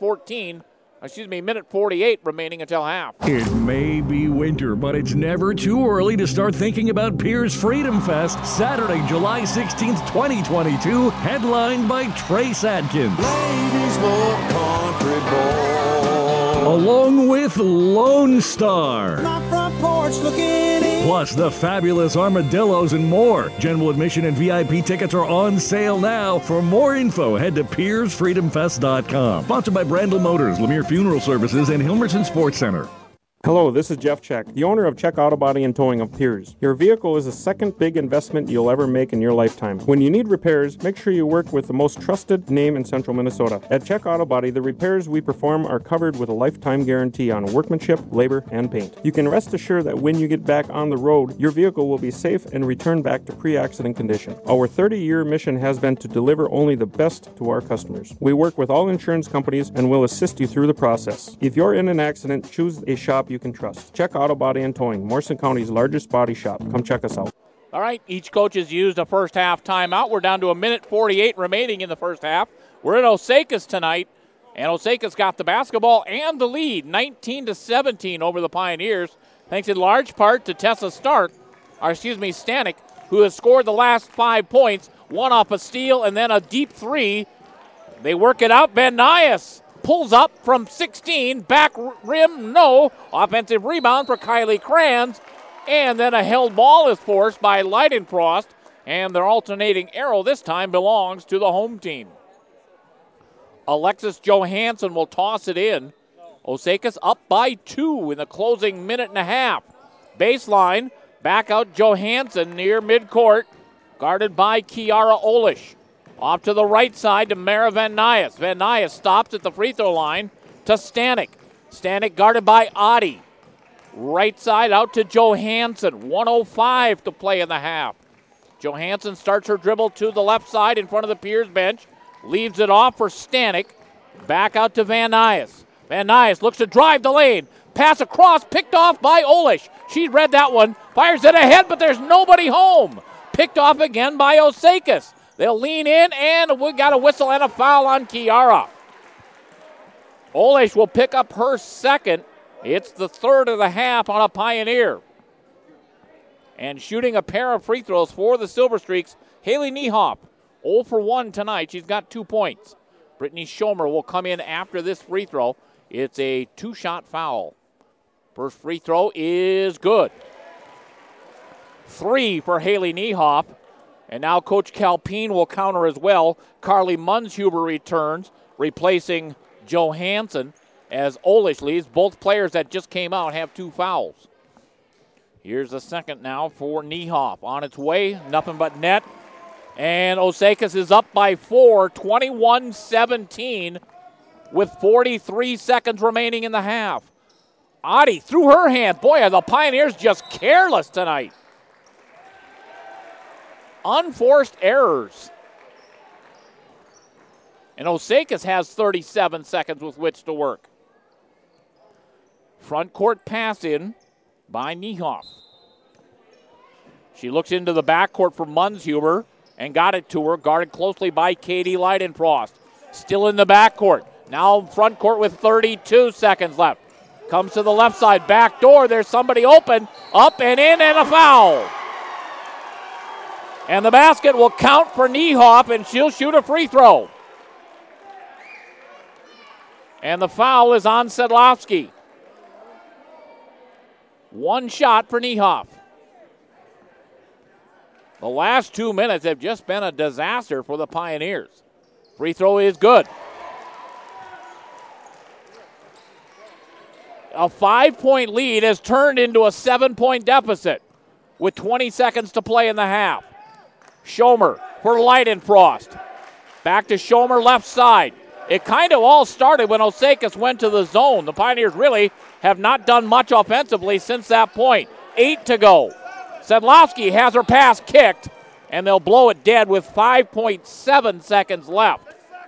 48 remaining until half. It may be winter, but it's never too early to start thinking about Pierce Freedom Fest, Saturday, July 16th, 2022, headlined by Trace Adkins. Ladies love country boy. Along with Lone Star. My front porch looking in. Plus the fabulous Armadillos and more. General admission and VIP tickets are on sale now. For more info, head to PierceFreedomFest.com. Sponsored by Brandel Motors, Lemire Funeral Services, and Hilmerton Sports Center. Hello, this is Jeff Check, the owner of Check Auto Body and Towing of Piers. Your vehicle is the second big investment you'll ever make in your lifetime. When you need repairs, make sure you work with the most trusted name in central Minnesota. At Check Auto Body, the repairs we perform are covered with a lifetime guarantee on workmanship, labor, and paint. You can rest assured that when you get back on the road, your vehicle will be safe and returned back to pre-accident condition. Our 30-year mission has been to deliver only the best to our customers. We work with all insurance companies and will assist you through the process. If you're in an accident, choose a shop you can trust. Check Auto Body and Towing, Morrison County's largest body shop. Come check us out. All right, each coach has used a first half timeout. We're down to 1:48 remaining in the first half. We're in Osakis tonight, and Osakis got the basketball and the lead, 19-17 over the Pioneers, thanks in large part to Tessa Stanek, who has scored the last 5 points, one off a steal and then a deep 3. They work it out. Van Nys pulls up from 16, back rim, no. Offensive rebound for Kylie Kranz, and then a held ball is forced by Leidenfrost, and their alternating arrow this time belongs to the home team. Alexis Johansson will toss it in. Osakis up by 2 in the closing minute and a half. Baseline, back out Johansson near midcourt, guarded by Kiara Olish. Off to the right side to Mara Van Nys. Van Nys stops at the free throw line to Stanek. Stanek guarded by Adi. Right side out to Johansson. 1:05 to play in the half. Johansson starts her dribble to the left side in front of the Piers bench. Leaves it off for Stanek. Back out to Van Nys. Van Nys looks to drive the lane. Pass across, picked off by Olish. She read that one, fires it ahead, but there's nobody home. Picked off again by Osakis. They'll lean in, and we got a whistle and a foul on Kiara. Olish will pick up her second. It's the third of the half on a Pioneer. And shooting a pair of free throws for the Silver Streaks, Haley Niehoff. 0 for 1 tonight. She's got 2 points. Brittany Schomer will come in after this free throw. It's a 2-shot foul. First free throw is good. 3 for Haley Niehoff. And now Coach Calpine will counter as well. Carly Munshuber returns, replacing Johansson as Olish leads. Both players that just came out have 2 fouls. Here's the second now for Niehoff. On its way, nothing but net. And Osakis is up by 4, 21-17, with 43 seconds remaining in the half. Adi through her hand. Boy, are the Pioneers just careless tonight. Unforced errors. And Osakis has 37 seconds with which to work. Front court pass in by Niehoff. She looks into the backcourt for Munshuber and got it to her, guarded closely by Katie Leidenfrost. Still in the backcourt. Now front court with 32 seconds left. Comes to the left side, back door. There's somebody open, up and in, and a foul. And the basket will count for Niehoff, and she'll shoot a free throw. And the foul is on Sedlowski. 1 shot for Niehoff. The last 2 minutes have just been a disaster for the Pioneers. Free throw is good. A 5-point lead has turned into a 7-point deficit with 20 seconds to play in the half. Schomer for Leidenfrost. Back to Schomer left side. It kind of all started when Osakis went to the zone. The Pioneers really have not done much offensively since that point. 8 to go. Sedlowski has her pass kicked, and they'll blow it dead with 5.7 seconds left.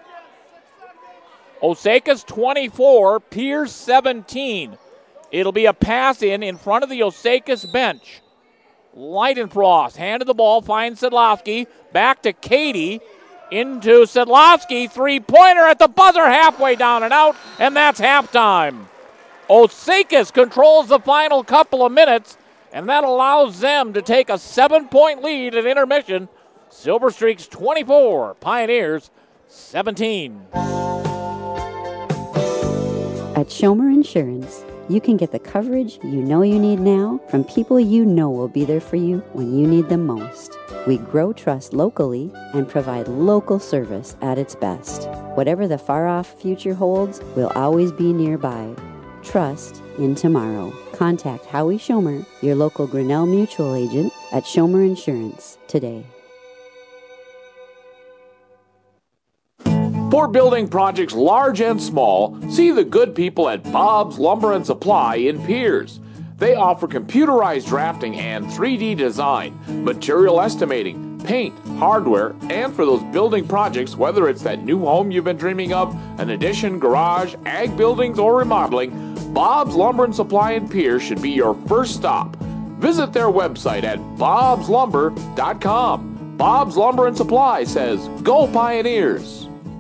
Osakis 24, Pierce 17. It'll be a pass in front of the Osakis bench. Leidenfrost handed the ball, finds Sedlowski. Back to Katie. Into Sedlowski. 3-pointer at the buzzer, halfway down and out, and that's halftime. Osakis controls the final couple of minutes, and that allows them to take a 7-point lead at intermission. Silver Streaks 24, Pioneers 17. At Schomer Insurance, you can get the coverage you know you need now from people you know will be there for you when you need them most. We grow trust locally and provide local service at its best. Whatever the far-off future holds, we'll always be nearby. Trust in tomorrow. Contact Howie Schomer, your local Grinnell Mutual agent at Schomer Insurance today. For building projects large and small, see the good people at Bob's Lumber and Supply in Piers. They offer computerized drafting and 3D design, material estimating, paint, hardware, and for those building projects, whether it's that new home you've been dreaming of, an addition, garage, ag buildings, or remodeling, Bob's Lumber and Supply in Piers should be your first stop. Visit their website at bobslumber.com. Bob's Lumber and Supply says, "Go Pioneers!"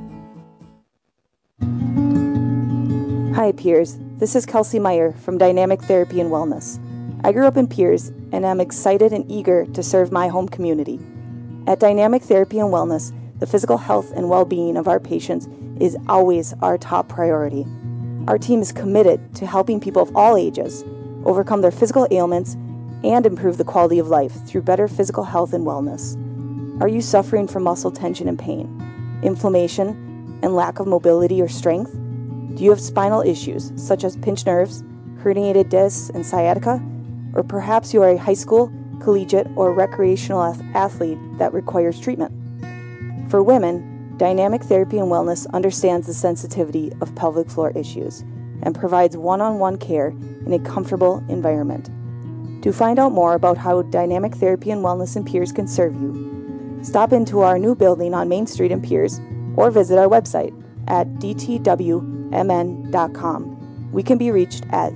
Hi, Piers. This is Kelsey Meyer from Dynamic Therapy and Wellness. I grew up in Piers and am excited and eager to serve my home community. At Dynamic Therapy and Wellness, the physical health and well-being of our patients is always our top priority. Our team is committed to helping people of all ages overcome their physical ailments and improve the quality of life through better physical health and wellness. Are you suffering from muscle tension and pain, inflammation, and lack of mobility or strength? Do you have spinal issues such as pinched nerves, herniated discs, and sciatica? Or perhaps you are a high school, collegiate, or recreational athlete that requires treatment? For women, Dynamic Therapy and Wellness understands the sensitivity of pelvic floor issues and provides one-on-one care in a comfortable environment. To find out more about how Dynamic Therapy and Wellness in Piers can serve you, stop into our new building on Main Street in Piers or visit our website at dtwmn.com We can be reached at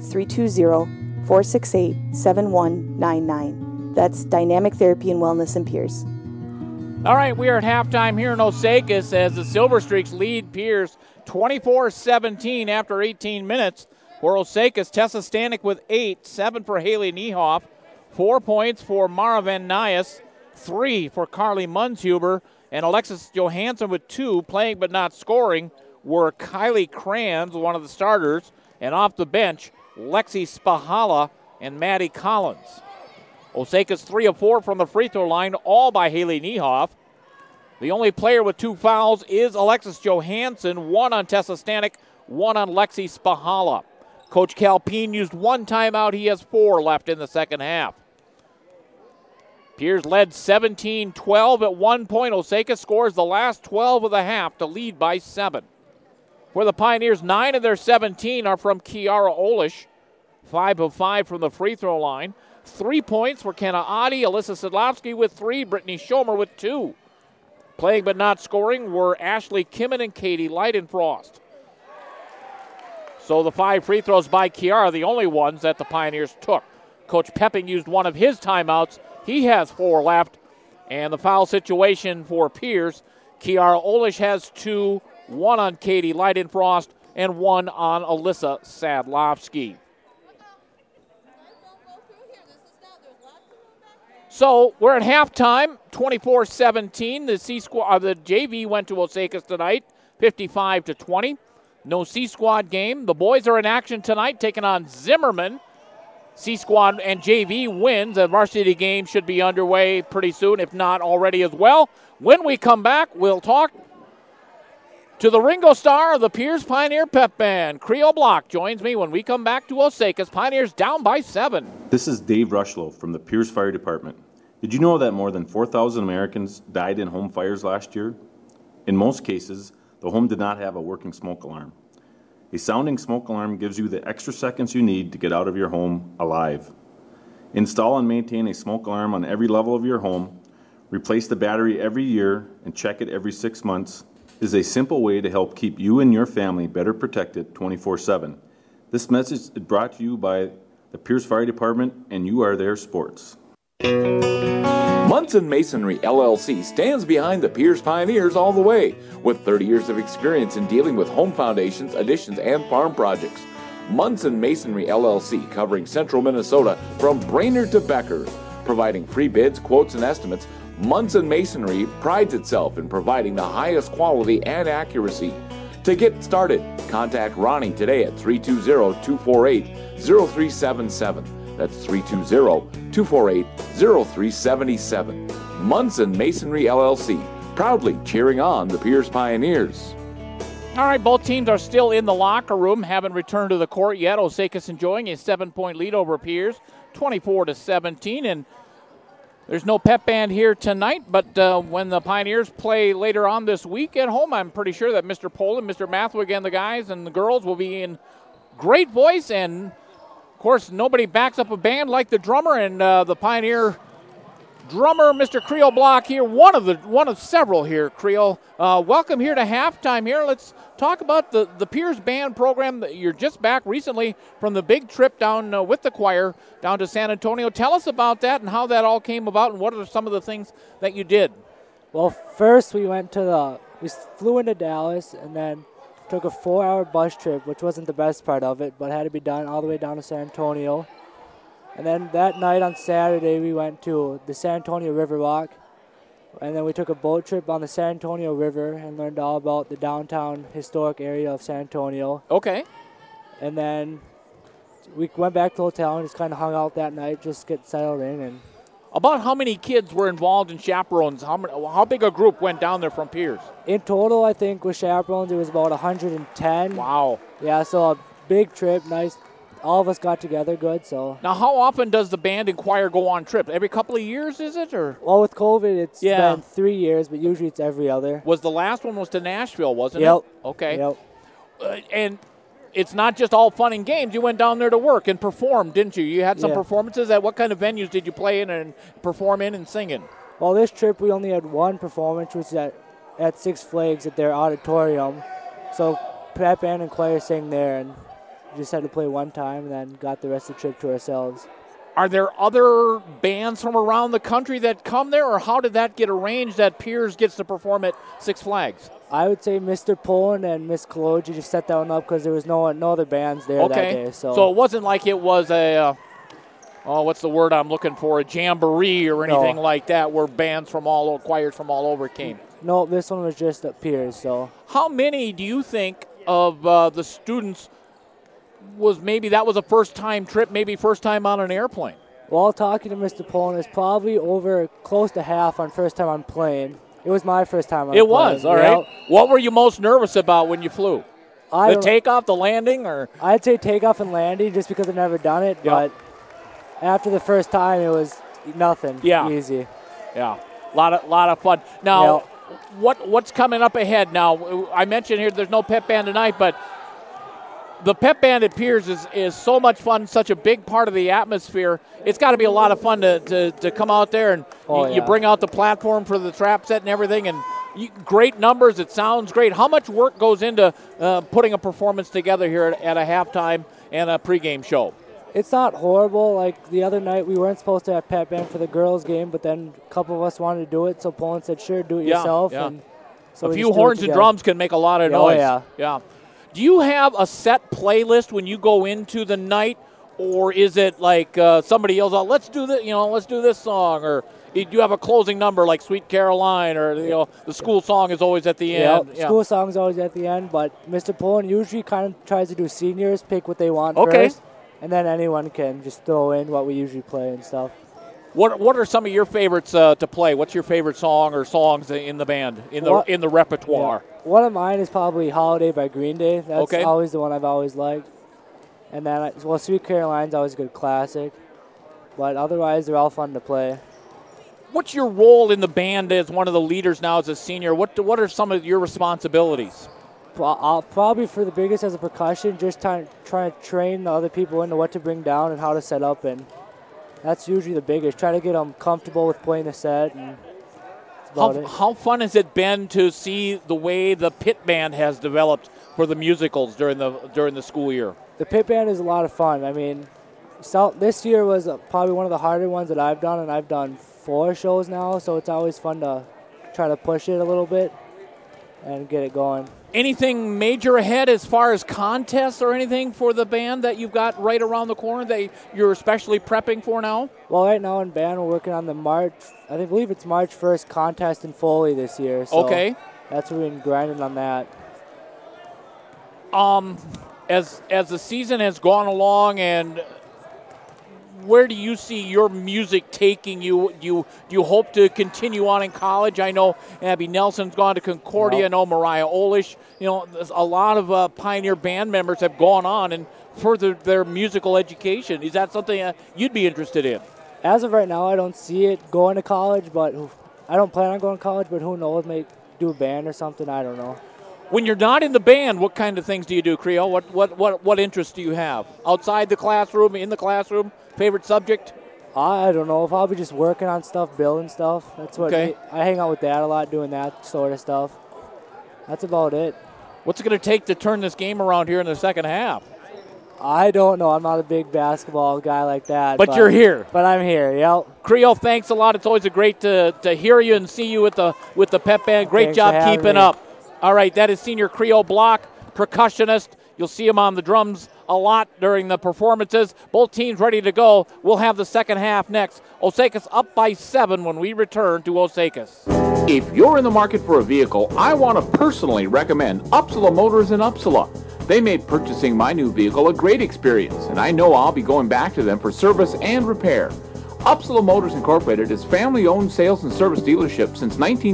320-468-7199. That's Dynamic Therapy and Wellness in Pierce. All right, we are at halftime here in Osakis as the Silver Streaks lead Pierce 24-17 after 18 minutes. For Osakis, Tessa Stanek with 8, 7 for Haley Niehoff, 4 points for Mara Van Nys, 3 for Carly Munshuber, and Alexis Johansson with 2. Playing but not scoring were Kylie Kranz, one of the starters, and off the bench, Lexi Spahala and Maddie Collins. Osakis 3 of 4 from the free throw line, all by Haley Niehoff. The only player with 2 fouls is Alexis Johansson, 1 on Tessa Stanek, 1 on Lexi Spahala. Coach Calpine used 1 timeout. He has 4 left in the second half. Pierce led 17-12 at one point. Osakis scores the last 12 of the half to lead by 7. For the Pioneers, 9 of their 17 are from Kiara Olish, 5 of 5 from the free throw line. 3 points for Kenna Adi, Alyssa Sidlowski with 3, Brittany Schomer with 2. Playing but not scoring were Ashley Kimmin and Katie Leidenfrost. So the 5 free throws by Kiara, the only ones that the Pioneers took. Coach Pepping used 1 of his timeouts. He has 4 left. And the foul situation for Pierce, Kiara Olish has 2, 1 on Katie Leidenfrost, and 1 on Alyssa Sadlovsky. So we're at halftime, 24-17. The JV went to Osakis tonight, 55-20. No C-Squad game. The boys are in action tonight, taking on Zimmerman. C-Squad and JV wins. The varsity game should be underway pretty soon, if not already as well. When we come back, we'll talk to the Ringo Star of the Pierce Pioneer Pep Band. Creel Block joins me when we come back to Osakis. Pioneers down by 7. This is Dave Rushlow from the Pierce Fire Department. Did you know that more than 4,000 Americans died in home fires last year? In most cases, the home did not have a working smoke alarm. A sounding smoke alarm gives you the extra seconds you need to get out of your home alive. Install and maintain a smoke alarm on every level of your home, replace the battery every year, and check it every 6 months is a simple way to help keep you and your family better protected 24/7. This message is brought to you by the Pierce Fire Department and You Are There Sports. Munson Masonry LLC stands behind the Pierce Pioneers all the way. With 30 years of experience in dealing with home foundations, additions, and farm projects. Munson Masonry LLC, covering central Minnesota from Brainerd to Becker. Providing free bids, quotes, and estimates, Munson Masonry prides itself in providing the highest quality and accuracy. To get started, contact Ronnie today at 320-248-0377. That's 320-248-0377. Munson Masonry LLC, proudly cheering on the Pierce Pioneers. All right, both teams are still in the locker room, haven't returned to the court yet. Osakis enjoying a 7-point lead over Pierce, 24-17, and there's no pep band here tonight, but when the Pioneers play later on this week at home, I'm pretty sure that Mr. Poland, Mr. Mathwig, and the guys and the girls will be in great voice, and of course, nobody backs up a band like the drummer, and the Pioneer drummer, Mr. Creel Block here, one of several here, Creel. Welcome here to halftime here. Let's talk about the Pierce Band program. You're just back recently from the big trip down with the choir down to San Antonio. Tell us about that and how that all came about, and what are some of the things that you did? Well, first we flew into Dallas, and then took a 4-hour bus trip, which wasn't the best part of it, but had to be done all the way down to San Antonio. And then that night on Saturday, we went to the San Antonio Riverwalk. And then we took a boat trip on the San Antonio River and learned all about the downtown historic area of San Antonio. Okay. And then we went back to the hotel and just kind of hung out that night, just get settled in. And about how many kids were involved in chaperones? How big a group went down there from Pierce? In total, I think with chaperones, it was about 110. Wow. Yeah, so a big trip, nice. All of us got together good, so. Now, how often does the band and choir go on trips? Every couple of years, is it? Or? Well, with COVID, it's been 3 years, but usually it's every other. Was the last one to Nashville, wasn't it? Okay. Yep. And it's not just all fun and games. You went down there to work and perform, didn't you? You had some performances. What kind of venues did you play in and perform in and sing in? Well, this trip we only had one performance, which was at Six Flags at their auditorium. So Pep Band and choir sang there, and just had to play one time and then got the rest of the trip to ourselves. Are there other bands from around the country that come there, or how did that get arranged that Piers gets to perform at Six Flags? I would say Mr. Pullen and Miss Kaloji just set that one up because there was no other bands there that day. So it wasn't like it was a, what's the word I'm looking for, a jamboree or anything like that where bands from choirs from all over came? No, this one was just at Piers. So how many do you think of the students was maybe that was a first-time trip, maybe first time on an airplane? Well, talking to Mr. Pullen, it's probably over close to half on first time on plane. It was my first time on a plane. It was, all right. What were you most nervous about when you flew? The takeoff, the landing, or? I'd say takeoff and landing just because I've never done it, but after the first time, it was nothing. Easy. Yeah, a lot of fun. Now, what's coming up ahead now? I mentioned here there's no pep band tonight, but the pep band at Piers is so much fun, such a big part of the atmosphere. It's got to be a lot of fun to come out there and you bring out the platform for the trap set and everything, and great numbers. It sounds great. How much work goes into putting a performance together here at a halftime and a pregame show? It's not horrible. Like the other night, we weren't supposed to have pep band for the girls' game, but then a couple of us wanted to do it, so Poland said, sure, do it yourself. Yeah. And so a few horns and drums can make a lot of noise. Yeah. Do you have a set playlist when you go into the night, or is it like somebody yells out, let's do this song, or do you have a closing number like Sweet Caroline, or the school song is always at the end? Yeah, school song is always at the end, but Mr. Pullen usually kind of tries to do seniors, pick what they want first, and then anyone can just throw in what we usually play and stuff. What are some of your favorites to play? What's your favorite song or songs in the band, in the repertoire? Yeah. One of mine is probably Holiday by Green Day. That's always the one I've always liked. And then, Sweet Caroline's always a good classic. But otherwise, they're all fun to play. What's your role in the band as one of the leaders now as a senior? What are some of your responsibilities? Probably for the biggest as a percussion, just trying to train the other people into what to bring down and how to set up, and that's usually the biggest. Try to get them comfortable with playing the set. And how fun has it been to see the way the pit band has developed for the musicals during the school year? The pit band is a lot of fun. I mean, this year was probably one of the harder ones that I've done, and I've done 4 shows now, so it's always fun to try to push it a little bit and get it going. Anything major ahead as far as contests or anything for the band that you've got right around the corner that you're especially prepping for now? Well, right now in band, we're working on the I believe it's March 1st contest in Foley this year. So that's what we've been grinding on that. As the season has gone along, and where do you see your music taking you? Do you hope to continue on in college? I know Abby Nelson's gone to Concordia. I know Mariah Olish. A lot of Pioneer band members have gone on and furthered their musical education. Is that something you'd be interested in? As of right now, I don't see it going to college, but I don't plan on going to college, but who knows, maybe do a band or something, I don't know. When you're not in the band, what kind of things do you do, Creel? What interests do you have? Outside the classroom, in the classroom? Favorite subject? I don't know. Probably just working on stuff, building stuff. That's what I hang out with Dad a lot, doing that sort of stuff. That's about it. What's it going to take to turn this game around here in the second half? I don't know. I'm not a big basketball guy like that. But you're here. But I'm here, yep. Creel, thanks a lot. It's always great to hear you and see you with the pep band. Great job keeping up. All right, that is senior Creel Block, percussionist. You'll see him on the drums a lot during the performances. Both teams ready to go. We'll have the second half next. Osakis up by 7 when we return to Osakis. If you're in the market for a vehicle, I want to personally recommend Upsala Motors in Upsala. They made purchasing my new vehicle a great experience, and I know I'll be going back to them for service and repair. Upsala Motors Incorporated is family-owned sales and service dealership since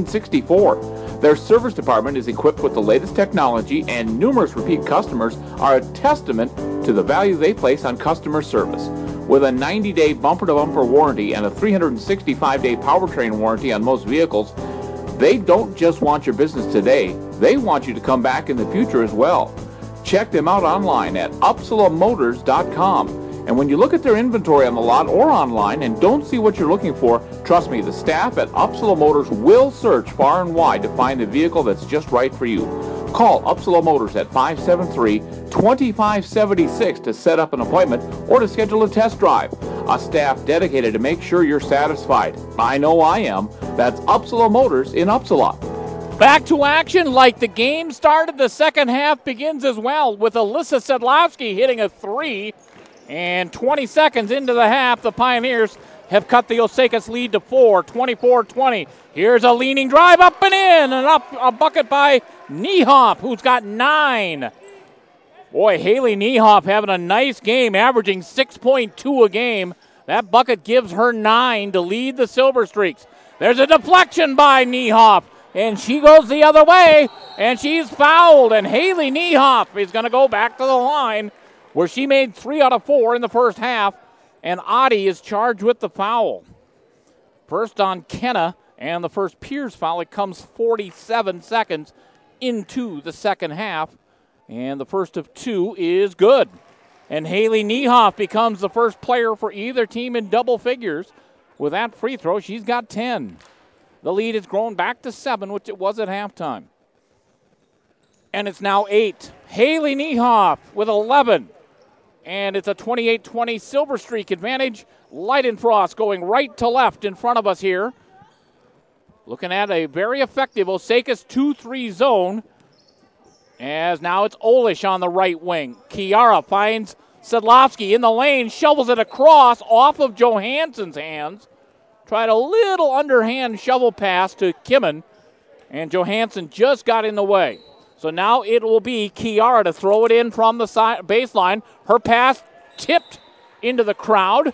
1964. Their service department is equipped with the latest technology, and numerous repeat customers are a testament to the value they place on customer service. With a 90-day bumper-to-bumper warranty and a 365-day powertrain warranty on most vehicles, they don't just want your business today, they want you to come back in the future as well. Check them out online at upsalamotors.com. And when you look at their inventory on the lot or online and don't see what you're looking for, trust me, the staff at Upsala Motors will search far and wide to find the vehicle that's just right for you. Call Upsala Motors at 573-2576 to set up an appointment or to schedule a test drive. A staff dedicated to make sure you're satisfied. I know I am. That's Upsala Motors in Upsala. Back to action like the game started. The second half begins as well with Alyssa Sedlowski hitting a three. And 20 seconds into the half, the Pioneers have cut the Osakis lead to 4, 24-20. Here's a leaning drive up and in, and up a bucket by Niehoff, who's got 9. Boy, Haley Niehoff having a nice game, averaging 6.2 a game. That bucket gives her 9 to lead the Silver Streaks. There's a deflection by Niehoff, and she goes the other way, and she's fouled, and Haley Niehoff is going to go back to the line where she made 3 out of 4 in the first half, and Adi is charged with the foul. First on Kenna, and the first Piers foul. It comes 47 seconds into the second half, and the first of 2 is good. And Haley Niehoff becomes the first player for either team in double figures. With that free throw, she's got 10. The lead has grown back to 7, which it was at halftime. And it's now 8. Haley Niehoff with 11. And it's a 28-20 Silver Streak advantage. Leidenfrost going right to left in front of us here. Looking at a very effective Osakis 2-3 zone. As now it's Olish on the right wing. Kiara finds Sedlowski in the lane, shovels it across off of Johansson's hands. Tried a little underhand shovel pass to Kimmen, and Johansson just got in the way. So now it will be Kiara to throw it in from the side baseline. Her pass tipped into the crowd.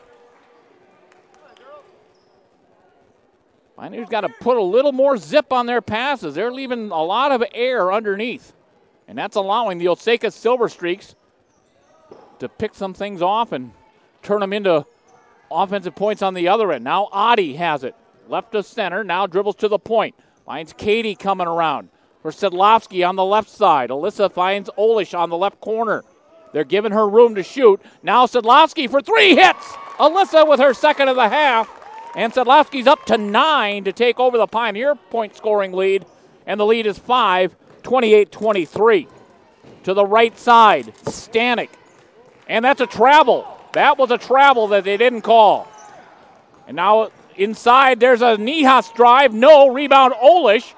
Pioneers got to put a little more zip on their passes. They're leaving a lot of air underneath. And that's allowing the Osakis Silver Streaks to pick some things off and turn them into offensive points on the other end. Now Adi has it. Left to center, now dribbles to the point. Finds Katie coming around. For Sedlowski on the left side. Alyssa finds Olish on the left corner. They're giving her room to shoot. Now Sedlowski for 3 hits. Alyssa with her second of the half. And Sedlowski's up to 9 to take over the Pioneer point scoring lead. And the lead is 5, 28-23. To the right side, Stanek. And that's a travel. That was a travel that they didn't call. And now inside there's a Niehaus drive. No, rebound Olish.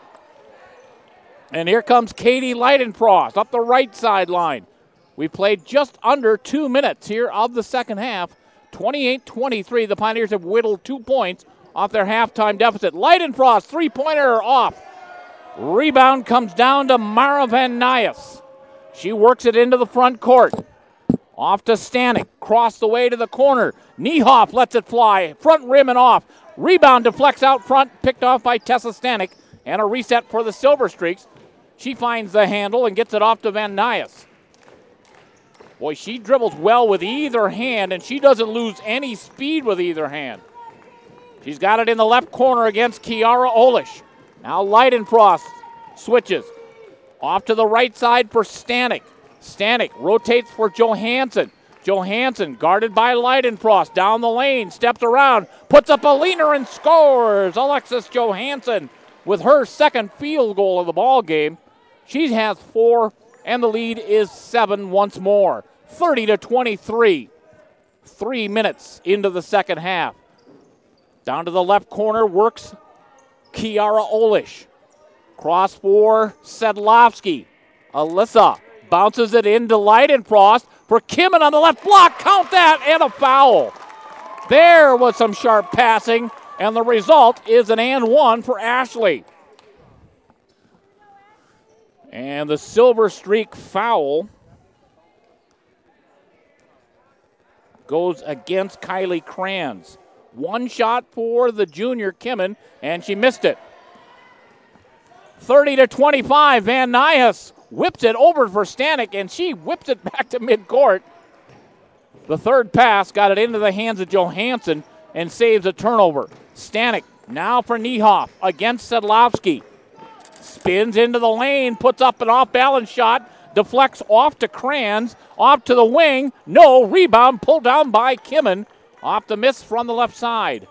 And here comes Katie Leidenfrost up the right sideline. We played just under 2 minutes here of the second half. 28-23. The Pioneers have whittled 2 points off their halftime deficit. Leidenfrost, three-pointer off. Rebound comes down to Mara Van Nys. She works it into the front court. Off to Stanek. Cross the way to the corner. Niehoff lets it fly. Front rim and off. Rebound deflects out front. Picked off by Tessa Stanek. And a reset for the Silver Streaks. She finds the handle and gets it off to Van Nys. Boy, she dribbles well with either hand, and she doesn't lose any speed with either hand. She's got it in the left corner against Kiara Olish. Now Leidenfrost switches. Off to the right side for Stanek. Stanek rotates for Johansson. Johansson guarded by Leidenfrost. Down the lane, steps around, puts up a leaner and scores. Alexis Johansson with her second field goal of the ball game. She has 4, and the lead is 7 once more. 30-23. 3 minutes into the second half. Down to the left corner works Kiara Olish. Cross for Sedlowski. Alyssa bounces it into Leidenfrost for Kimmen on the left block. Count that, and a foul. There was some sharp passing, and the result is an and 1 for Ashley. And the Silver Streak foul goes against Kylie Kranz. 1 shot for the junior Kimmen, and she missed it. 30-25, Van Nys whips it over for Stanek, and she whips it back to midcourt. The third pass got it into the hands of Johansson and saves a turnover. Stanek now for Niehoff against Sedlowski. Spins into the lane, puts up an off-balance shot, deflects off to Kranz, off to the wing. No, rebound pulled down by Kimmen. Off the miss from the left side.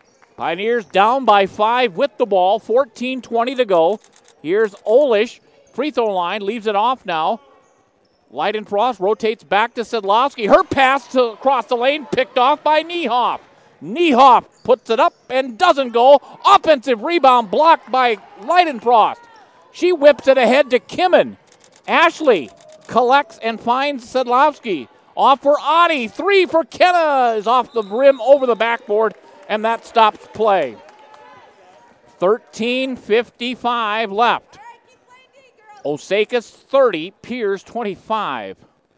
Pioneers down by 5 with the ball, 14-20 to go. Here's Olish free throw line, leaves it off now. Leidenfrost rotates back to Sedlowski. Her pass to across the lane, picked off by Niehoff. Niehoff puts it up and doesn't go. Offensive rebound blocked by Leidenfrost. She whips it ahead to Kimmen. Ashley collects and finds Sedlowski. Off for Adi. 3 for Kenna is off the rim over the backboard, and that stops play. 13:55 left. Osakis 30, Piers 25.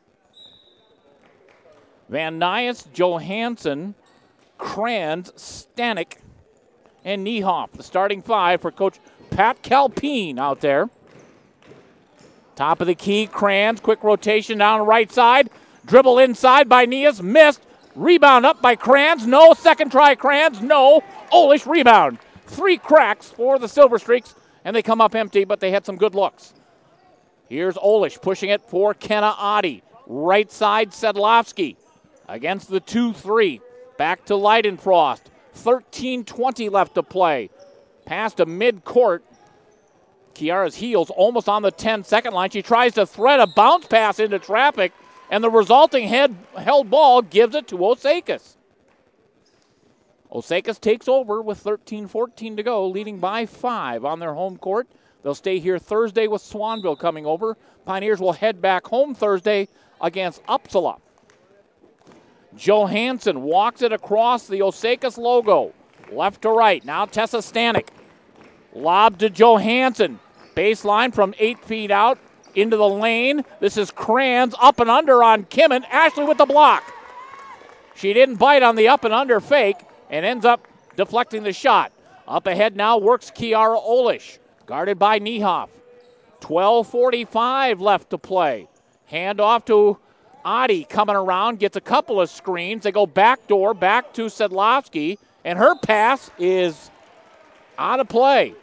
Van Nuys, Johansson, Kranz, Stanek, and Niehoff. The starting 5 for Coach Pat Calpine out there. Top of the key, Kranz, quick rotation down the right side. Dribble inside by Nias, missed. Rebound up by Kranz, no. Second try, Kranz, no. Olish rebound. 3 cracks for the Silver Streaks, and they come up empty, but they had some good looks. Here's Olish pushing it for Kenna Adi. Right side, Sedlowski against the 2-3. Back to Leidenfrost. 13:20 left to play. Pass to midcourt. Kiara's heels almost on the 10-second line. She tries to thread a bounce pass into traffic, and the resulting held ball gives it to Osakis. Osakis takes over with 13:14 to go, leading by 5 on their home court. They'll stay here Thursday with Swanville coming over. Pioneers will head back home Thursday against Uppsala. Johansson walks it across the Osakis logo, left to right. Now Tessa Stanek. Lob to Johansson. Baseline from 8 feet out into the lane. This is Kranz up and under on Kimmen. Ashley with the block. She didn't bite on the up and under fake and ends up deflecting the shot. Up ahead now works Kiara Olish, guarded by Niehoff. 12:45 left to play. Hand off to Adi coming around, gets a couple of screens. They go backdoor, back to Sedlowski, and her pass is out of play.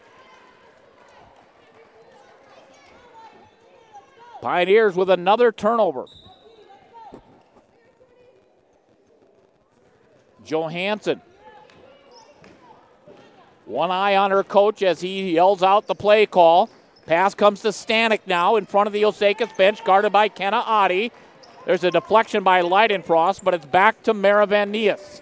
Pioneers with another turnover. Johansson. One eye on her coach as he yells out the play call. Pass comes to Stanek now in front of the Osakis bench, guarded by Kenna Adi. There's a deflection by Leidenfrost, but it's back to Mara Van Nuys.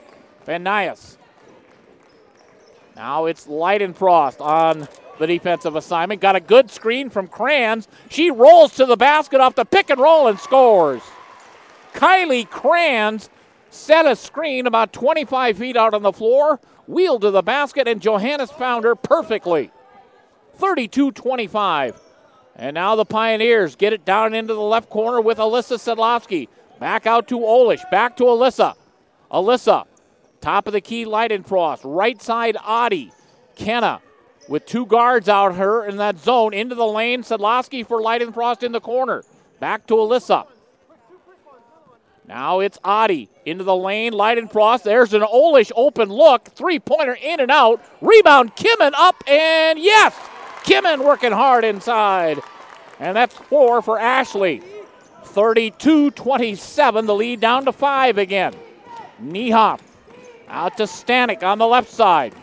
Now it's Leidenfrost on the defensive assignment. Got a good screen from Kranz. She rolls to the basket off the pick and roll and scores. Kylie Kranz set a screen about 25 feet out on the floor, wheeled to the basket, and Johannes found her perfectly. 32-25. And now the Pioneers get it down into the left corner with Alyssa Sedlowski. Back out to Olish. Back to Alyssa. Alyssa. Top of the key, Leidenfrost. Right side, Adi. Kenna with 2 guards out her in that zone. Into the lane. Sedlowski for Leidenfrost in the corner. Back to Alyssa. Now it's Adi. Into the lane. Leidenfrost. There's an Olish open look. 3-pointer in and out. Rebound. Kimmen up. And yes! Kimmen working hard inside. And that's 4 for Ashley. 32-27. The lead down to 5 again. Niehoff out to Stanek on the left side.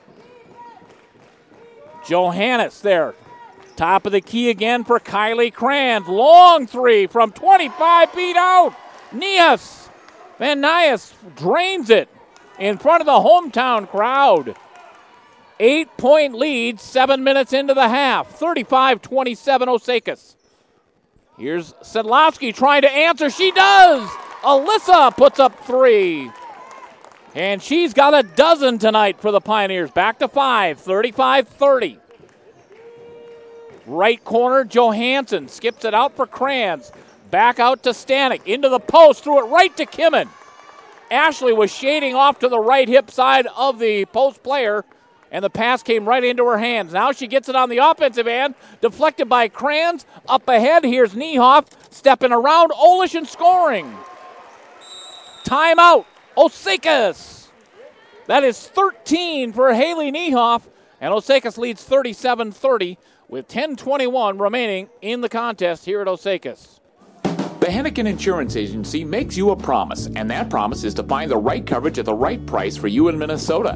Johannes there. Top of the key again for Kylie Kranz. Long 3 from 25 feet out. Van Nuys drains it in front of the hometown crowd. 8-point lead, 7 minutes into the half. 35-27 Osakis. Here's Sedlowski trying to answer. She does! Alyssa puts up 3. And she's got a dozen tonight for the Pioneers. Back to 5, 35-30. Right corner, Johansson skips it out for Kranz. Back out to Stanek. Into the post, threw it right to Kimmen. Ashley was shading off to the right hip side of the post player, and the pass came right into her hands. Now she gets it on the offensive end, deflected by Kranz. Up ahead, here's Niehoff stepping around Olish and scoring. Timeout, Osakis. That is 13 for Haley Niehoff, and Osakis leads 37-30 with 10:21 remaining in the contest here at Osakis. The Hennigan Insurance Agency makes you a promise, and that promise is to find the right coverage at the right price for you in Minnesota.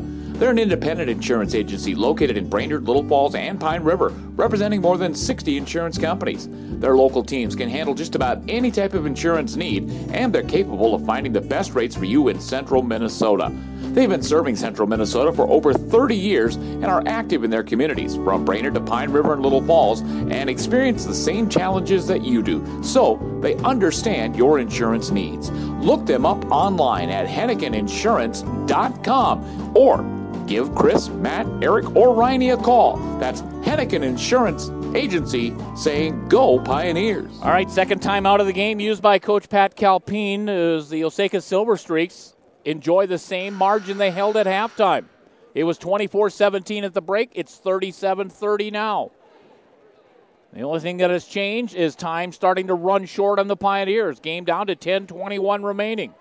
They're an independent insurance agency located in Brainerd, Little Falls, and Pine River, representing more than 60 insurance companies. Their local teams can handle just about any type of insurance need, and they're capable of finding the best rates for you in central Minnesota. They've been serving central Minnesota for over 30 years and are active in their communities from Brainerd to Pine River and Little Falls and experience the same challenges that you do. So they understand your insurance needs. Look them up online at HennekenInsurance.com or give Chris, Matt, Eric, or Riney a call. That's Henneken Insurance Agency saying, "Go Pioneers." All right, second time out of the game used by Coach Pat Calpine is the Osaka Silver Streaks. Enjoy the same margin they held at halftime. It was 24-17 at the break. It's 37-30 now. The only thing that has changed is time starting to run short on the Pioneers. Game down to 10:21 remaining.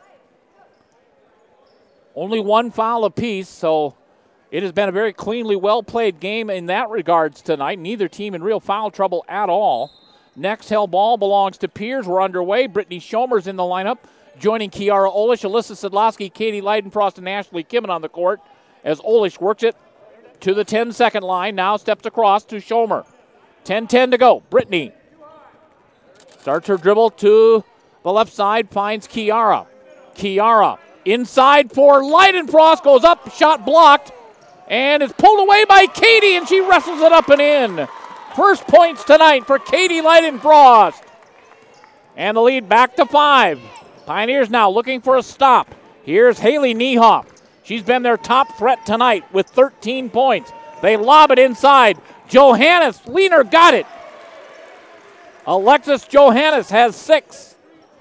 Only one foul apiece, so it has been a very cleanly well-played game in that regards tonight. Neither team in real foul trouble at all. Next held ball belongs to Piers. We're underway. Brittany Schomer's in the lineup, joining Kiara Olish, Alyssa Sedlowski, Katie Leidenfrost, and Ashley Kimmon on the court as Olish works it to the 10-second line. Now steps across to Schomer. 10-10 to go. Brittany starts her dribble to the left side, finds Kiara. Kiara inside for Leidenfrost, goes up, shot blocked, and is pulled away by Katie, and she wrestles it up and in. First points tonight for Katie Leidenfrost. And the lead back to 5. Pioneers now looking for a stop. Here's Haley Niehoff. She's been their top threat tonight with 13 points. They lob it inside. Johannes Leaner got it. Alexis Johannes has 6.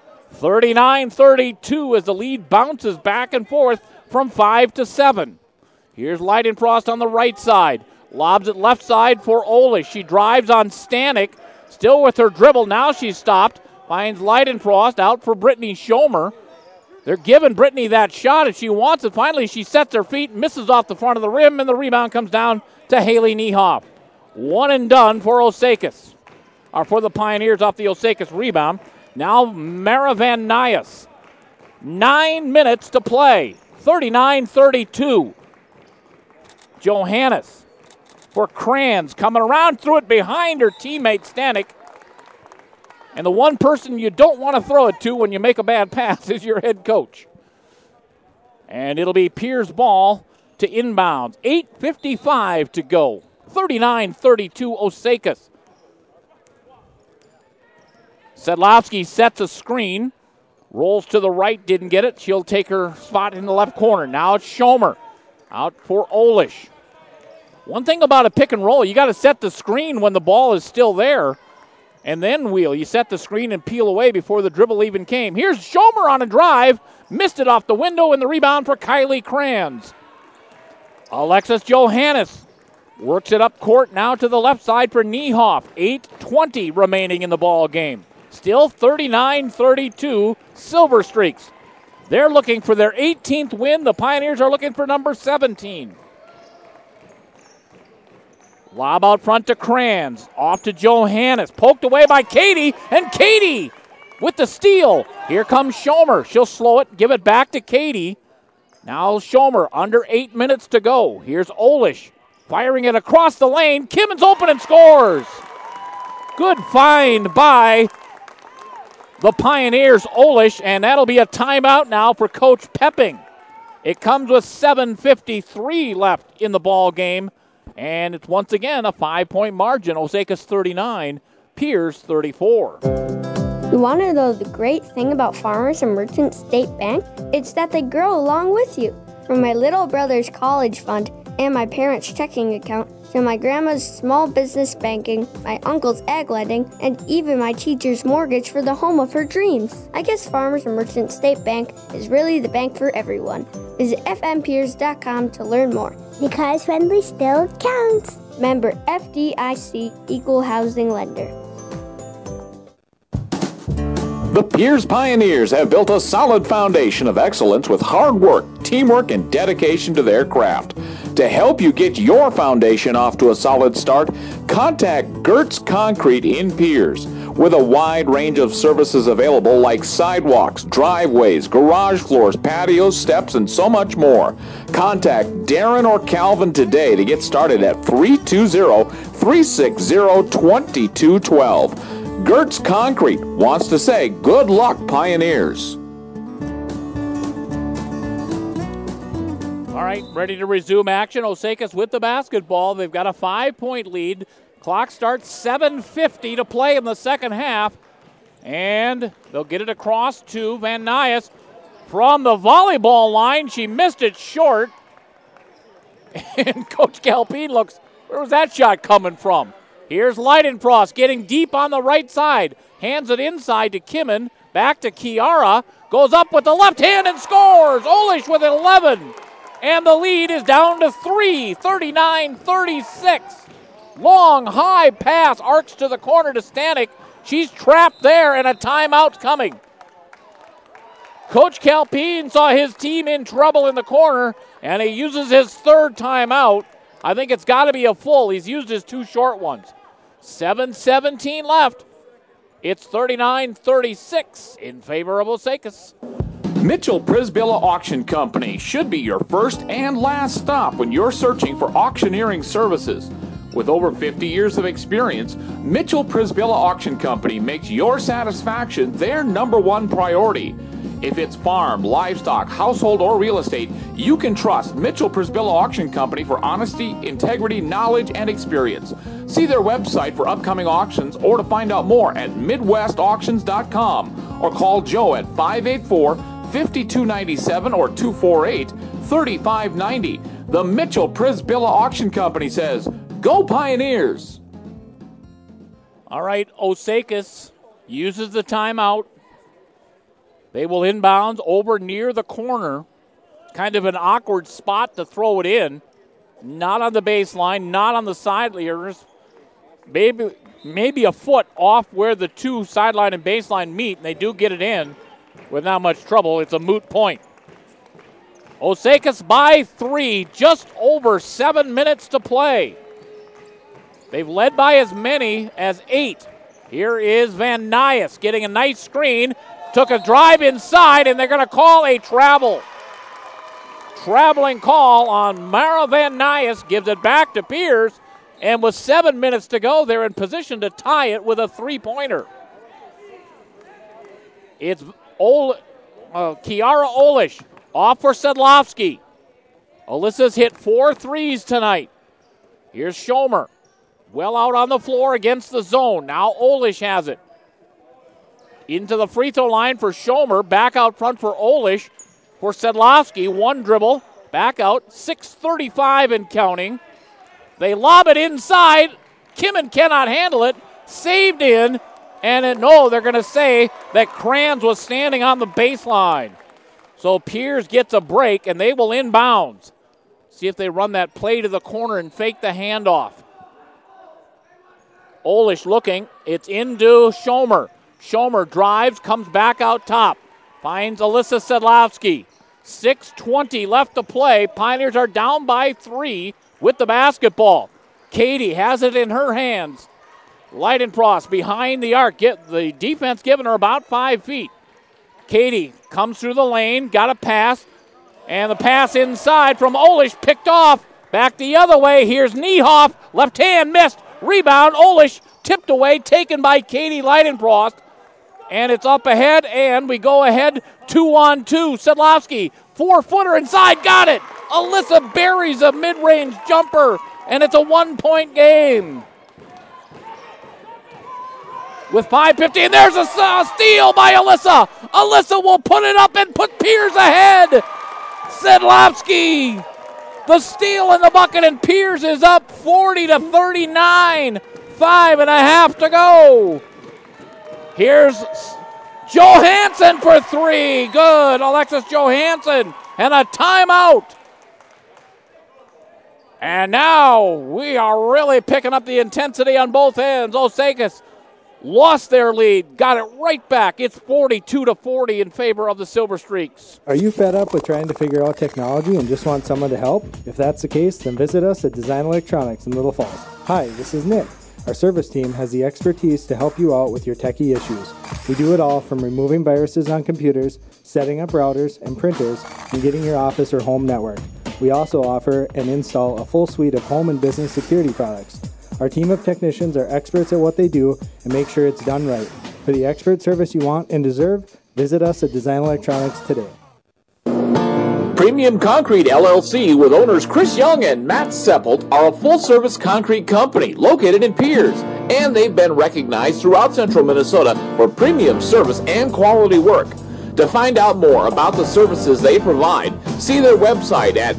39-32 as the lead bounces back and forth from 5 to 7. Here's Leidenfrost on the right side. Lobs it left side for Olish. She drives on Stanek. Still with her dribble. Now she's stopped. Finds Leidenfrost out for Brittany Schomer. They're giving Brittany that shot if she wants it. Finally, she sets her feet, misses off the front of the rim, and the rebound comes down to Haley Niehoff. One and done for Osakis. Or for the Pioneers off the Osakis rebound. Now Mara Van Nys. 9 minutes to play. 39-32. Johannes for Kranz. Coming around, threw it behind her teammate Stanek. And the one person you don't want to throw it to when you make a bad pass is your head coach. And it'll be Piers' ball to inbounds. 8:55 to go. 39-32 Osakis. Sedlowski sets a screen. Rolls to the right, didn't get it. She'll take her spot in the left corner. Now it's Schomer. Out for Olish. One thing about a pick and roll, you got to set the screen when the ball is still there. And then wheel. You set the screen and peel away before the dribble even came. Here's Schomer on a drive. Missed it off the window, and the rebound for Kylie Kranz. Alexis Johannes works it up court now to the left side for Niehoff. 8:20 remaining in the ball game. Still 39-32 Silver Streaks. They're looking for their 18th win. The Pioneers are looking for number 17. Lob out front to Kranz. Off to Johannes. Poked away by Katie. And Katie with the steal. Here comes Schomer. She'll slow it. Give it back to Katie. Now Schomer under 8 minutes to go. Here's Olish. Firing it across the lane. Kimmons open and scores. Good find by the Pioneers, Olish. And that'll be a timeout now for Coach Pepping. It comes with 7:53 left in the ball game. And it's once again a 5-point margin. Osakis 39, Piers 34. You want to know the great thing about Farmers and Merchant State Bank? It's that they grow along with you. From my little brother's college fund and my parents' checking account to my grandma's small business banking, my uncle's ag lending, and even my teacher's mortgage for the home of her dreams. I guess Farmers and Merchant State Bank is really the bank for everyone. Visit fmpiers.com to learn more. Because friendly still counts. Member FDIC, Equal Housing Lender. The Piers Pioneers have built a solid foundation of excellence with hard work, teamwork, and dedication to their craft. To help you get your foundation off to a solid start, contact Gertz Concrete in Piers. with a wide range of services available like sidewalks, driveways, garage floors, patios, steps, and so much more. Contact Darren or Calvin today to get started at 320-360-2212. Gertz Concrete wants to say good luck, Pioneers. All right, ready to resume action. Osakis with the basketball. They've got a 5-point lead. Clock starts 7:50 to play in the second half. And they'll get it across to Van Nuys from the volleyball line. She missed it short. And Coach Calpine looks, where was that shot coming from? Here's Leidenfrost getting deep on the right side. Hands it inside to Kimmin. Back to Kiara. Goes up with the left hand and scores. Olish with 11. And the lead is down to 3, 39-36. Long, high pass, arcs to the corner to Stanek. She's trapped there, and a timeout's coming. Coach Calpine saw his team in trouble in the corner, and he uses his third timeout. I think it's got to be a full. He's used his 2 short ones. 7:17 left. It's 39-36 in favor of Osakis. Mitchell Prisbilla Auction Company should be your first and last stop when you're searching for auctioneering services. With over 50 years of experience, Mitchell Prisbilla Auction Company makes your satisfaction their #1 priority. If it's farm, livestock, household, or real estate, you can trust Mitchell Prisbilla Auction Company for honesty, integrity, knowledge, and experience. See their website for upcoming auctions or to find out more at MidwestAuctions.com or call Joe at 584-5297 or 248-3590. The Mitchell Prisbilla Auction Company says, go Pioneers! All right, Osakis uses the timeout. They will inbounds over near the corner. Kind of an awkward spot to throw it in. Not on the baseline, not on the sideliners. Maybe a foot off where the 2 sideline and baseline meet, and they do get it in with not much trouble. It's a moot point. Osakis by 3, just over 7 minutes to play. They've led by as many as 8. Here is Van Nuys getting a nice screen. Took a drive inside, and they're going to call a travel. Traveling call on Mara Van Nuys, gives it back to Pierce, and with 7 minutes to go, they're in position to tie it with a 3-pointer. It's Kiara Olish off for Sedlovsky. Alyssa's hit 4 threes tonight. Here's Schomer. Well out on the floor against the zone. Now Olish has it. Into the free throw line for Schomer. Back out front for Olish. For Sedlovsky, 1 dribble. Back out. 6:35 and counting. They lob it inside. Kimmin cannot handle it. Saved in. And they're going to say that Kranz was standing on the baseline. So Piers gets a break, and they will inbounds. See if they run that play to the corner and fake the handoff. Olish looking. It's into Schomer. Schomer drives, comes back out top. Finds Alyssa Sedlovsky. 6:20 left to play. Pioneers are down by 3 with the basketball. Katie has it in her hands. Leidenfrost behind the arc. Get the defense giving her about 5 feet. Katie comes through the lane, got a pass, and the pass inside from Olish picked off. Back the other way. Here's Niehoff. Left hand missed. Rebound. Olish tipped away, taken by Katie Leidenfrost. And it's up ahead, and we go ahead 2-on-2. Sedlovsky, 4-footer inside, got it. Alyssa buries a mid-range jumper, and it's a 1-point game. With 5:50, and there's a steal by Alyssa. Alyssa will put it up and put Piers ahead. Sedlovsky, the steal in the bucket, and Piers is up 40-39. 5.5 to go. Here's Johansson for 3. Good. Alexis Johansson. And a timeout. And now we are really picking up the intensity on both ends. Osakis lost their lead. Got it right back. It's 42-40 in favor of the Silver Streaks. Are you fed up with trying to figure out technology and just want someone to help? If that's the case, then visit us at Design Electronics in Little Falls. Hi, this is Nick. Our service team has the expertise to help you out with your techie issues. We do it all from removing viruses on computers, setting up routers and printers, and getting your office or home networked. We also offer and install a full suite of home and business security products. Our team of technicians are experts at what they do and make sure it's done right. For the expert service you want and deserve, visit us at Design Electronics today. Premium Concrete LLC with owners Chris Young and Matt Seppelt are a full-service concrete company located in Piers, and they've been recognized throughout central Minnesota for premium service and quality work. To find out more about the services they provide, see their website at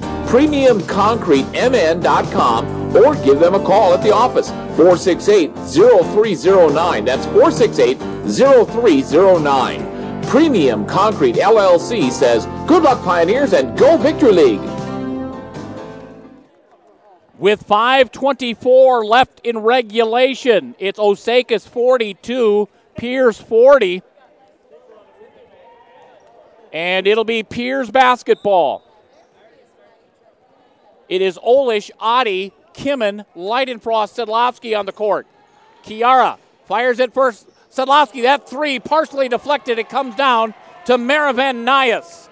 premiumconcretemn.com or give them a call at the office, 468-0309. That's 468-0309. Premium Concrete LLC says, good luck, Pioneers, and go Victory League. With 5:24 left in regulation, it's Osakis 42, Piers 40. And it'll be Piers basketball. It is Olish, Adi, Kimmen, Leidenfrost, Sedlowski on the court. Kiara fires it first. Sedlowski, that three partially deflected. It comes down to Mara Van Nys.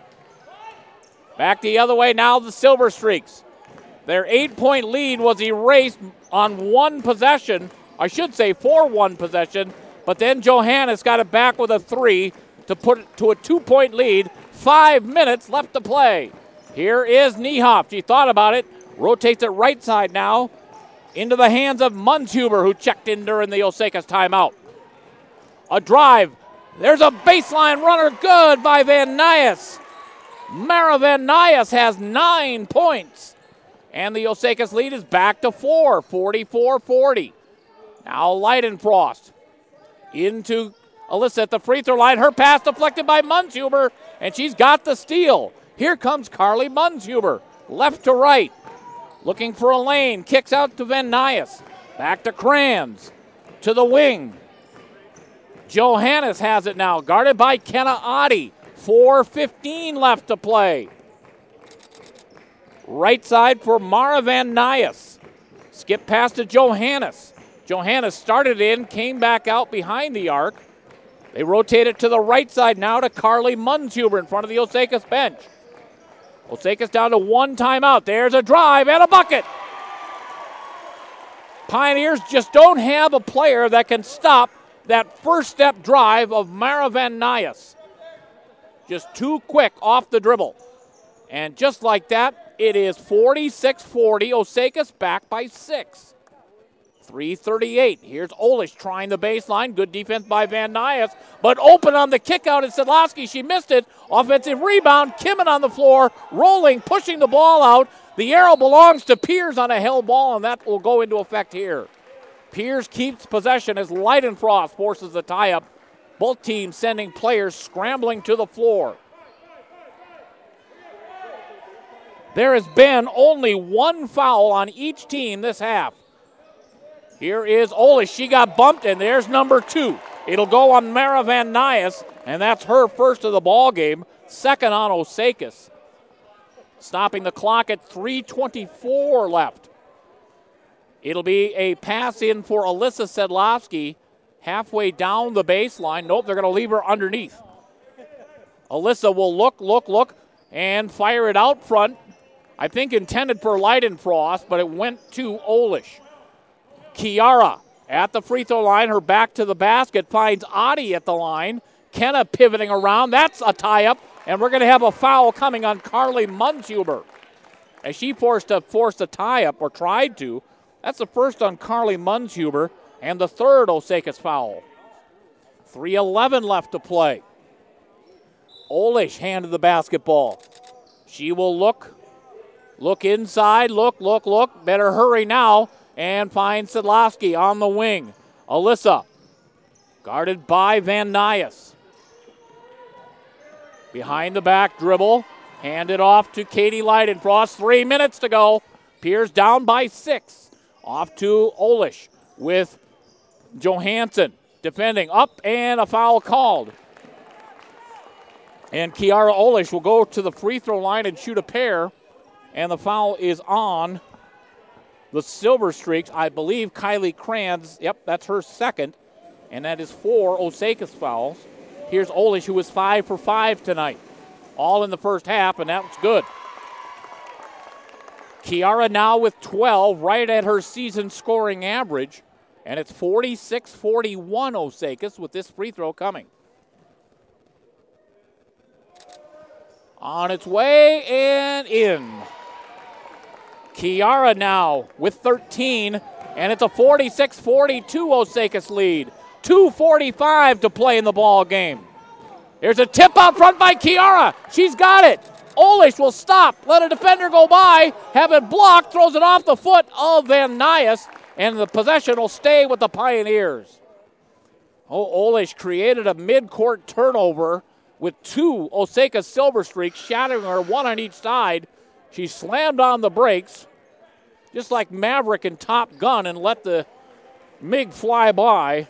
Back the other way now, the Silver Streaks. Their 8-point lead was erased on one possession. I should say for one possession. But then Johannes got it back with a three to put it to a 2-point lead. 5 minutes left to play. Here is Niehoff. She thought about it. Rotates it right side now into the hands of Munshuber, who checked in during the Osakis timeout. A drive. There's a baseline runner. Good by Van Nys. Mara Van Nys has 9 points. And the Osakis lead is back to 4, 44-40. Now Leidenfrost into Alyssa at the free throw line. Her pass deflected by Munshuber, and she's got the steal. Here comes Carly Munshuber, left to right. Looking for a lane, kicks out to Van Nys. Back to Kranz, to the wing. Johannes has it now, guarded by Kenna Adi. 4:15 left to play. Right side for Mara Van Nys. Skip pass to Johannes. Johannes started in, came back out behind the arc. They rotate it to the right side now to Carly Munshuber in front of the Osakis bench. Osakis down to one timeout. There's a drive and a bucket. Pioneers just don't have a player that can stop that first step drive of Mara Van Nys. Just too quick off the dribble. And just like that, it is 46-40. Osakis back by 6. 3:38. Here's Olish trying the baseline. Good defense by Van Nys, but open on the kick out is Sedlowski. She missed it. Offensive rebound. Kimmen on the floor, rolling, pushing the ball out. The arrow belongs to Piers on a held ball, and that will go into effect here. Piers keeps possession as Leidenfrost forces the tie-up. Both teams sending players scrambling to the floor. There has been only one foul on each team this half. Here is Olish. She got bumped, and there's number 2. It'll go on Mara Van Nys, and that's her first of the ball game. Second on Osakis. Stopping the clock at 3:24 left. It'll be a pass in for Alyssa Sedlowski halfway down the baseline. Nope, they're going to leave her underneath. Alyssa will look, and fire it out front. I think intended for Leidenfrost, but it went to Olish. Kiara at the free throw line, her back to the basket, finds Adi at the line. Kenna pivoting around. That's a tie-up, and we're going to have a foul coming on Carly Munshuber. As she forced a tie-up, or tried to. That's the first on Carly Munshuber, and the third Osakis foul. 3:11 left to play. Olish handed the basketball. She will look inside, look. Better hurry now. And finds Sedlowski on the wing. Alyssa, guarded by Van Nys. Behind the back dribble, handed off to Katie Leidenfrost. 3 minutes to go. Piers down by 6. Off to Olish with Johansson defending up, and a foul called. And Kiara Olish will go to the free throw line and shoot a pair. And the foul is on the Silver Streaks. I believe Kylie Kranz, yep, that's her second, and that is 4 Osakis fouls. Here's Olish, who was 5 for 5 tonight, all in the first half, and that was good. Kiara now with 12, right at her season scoring average, and it's 46-41 Osakis with this free throw coming. On its way and in. Kiara now with 13, and it's a 46-42 Osakis lead. 2:45 to play in the ball game. There's a tip out front by Kiara. She's got it. Olish will stop, let a defender go by, have it blocked, throws it off the foot of Van Nuys, and the possession will stay with the Pioneers. Olish created a mid-court turnover with 2 Osakis Silver Streaks, shattering her, 1 on each side. She slammed on the brakes, just like Maverick in Top Gun, and let the MiG fly by.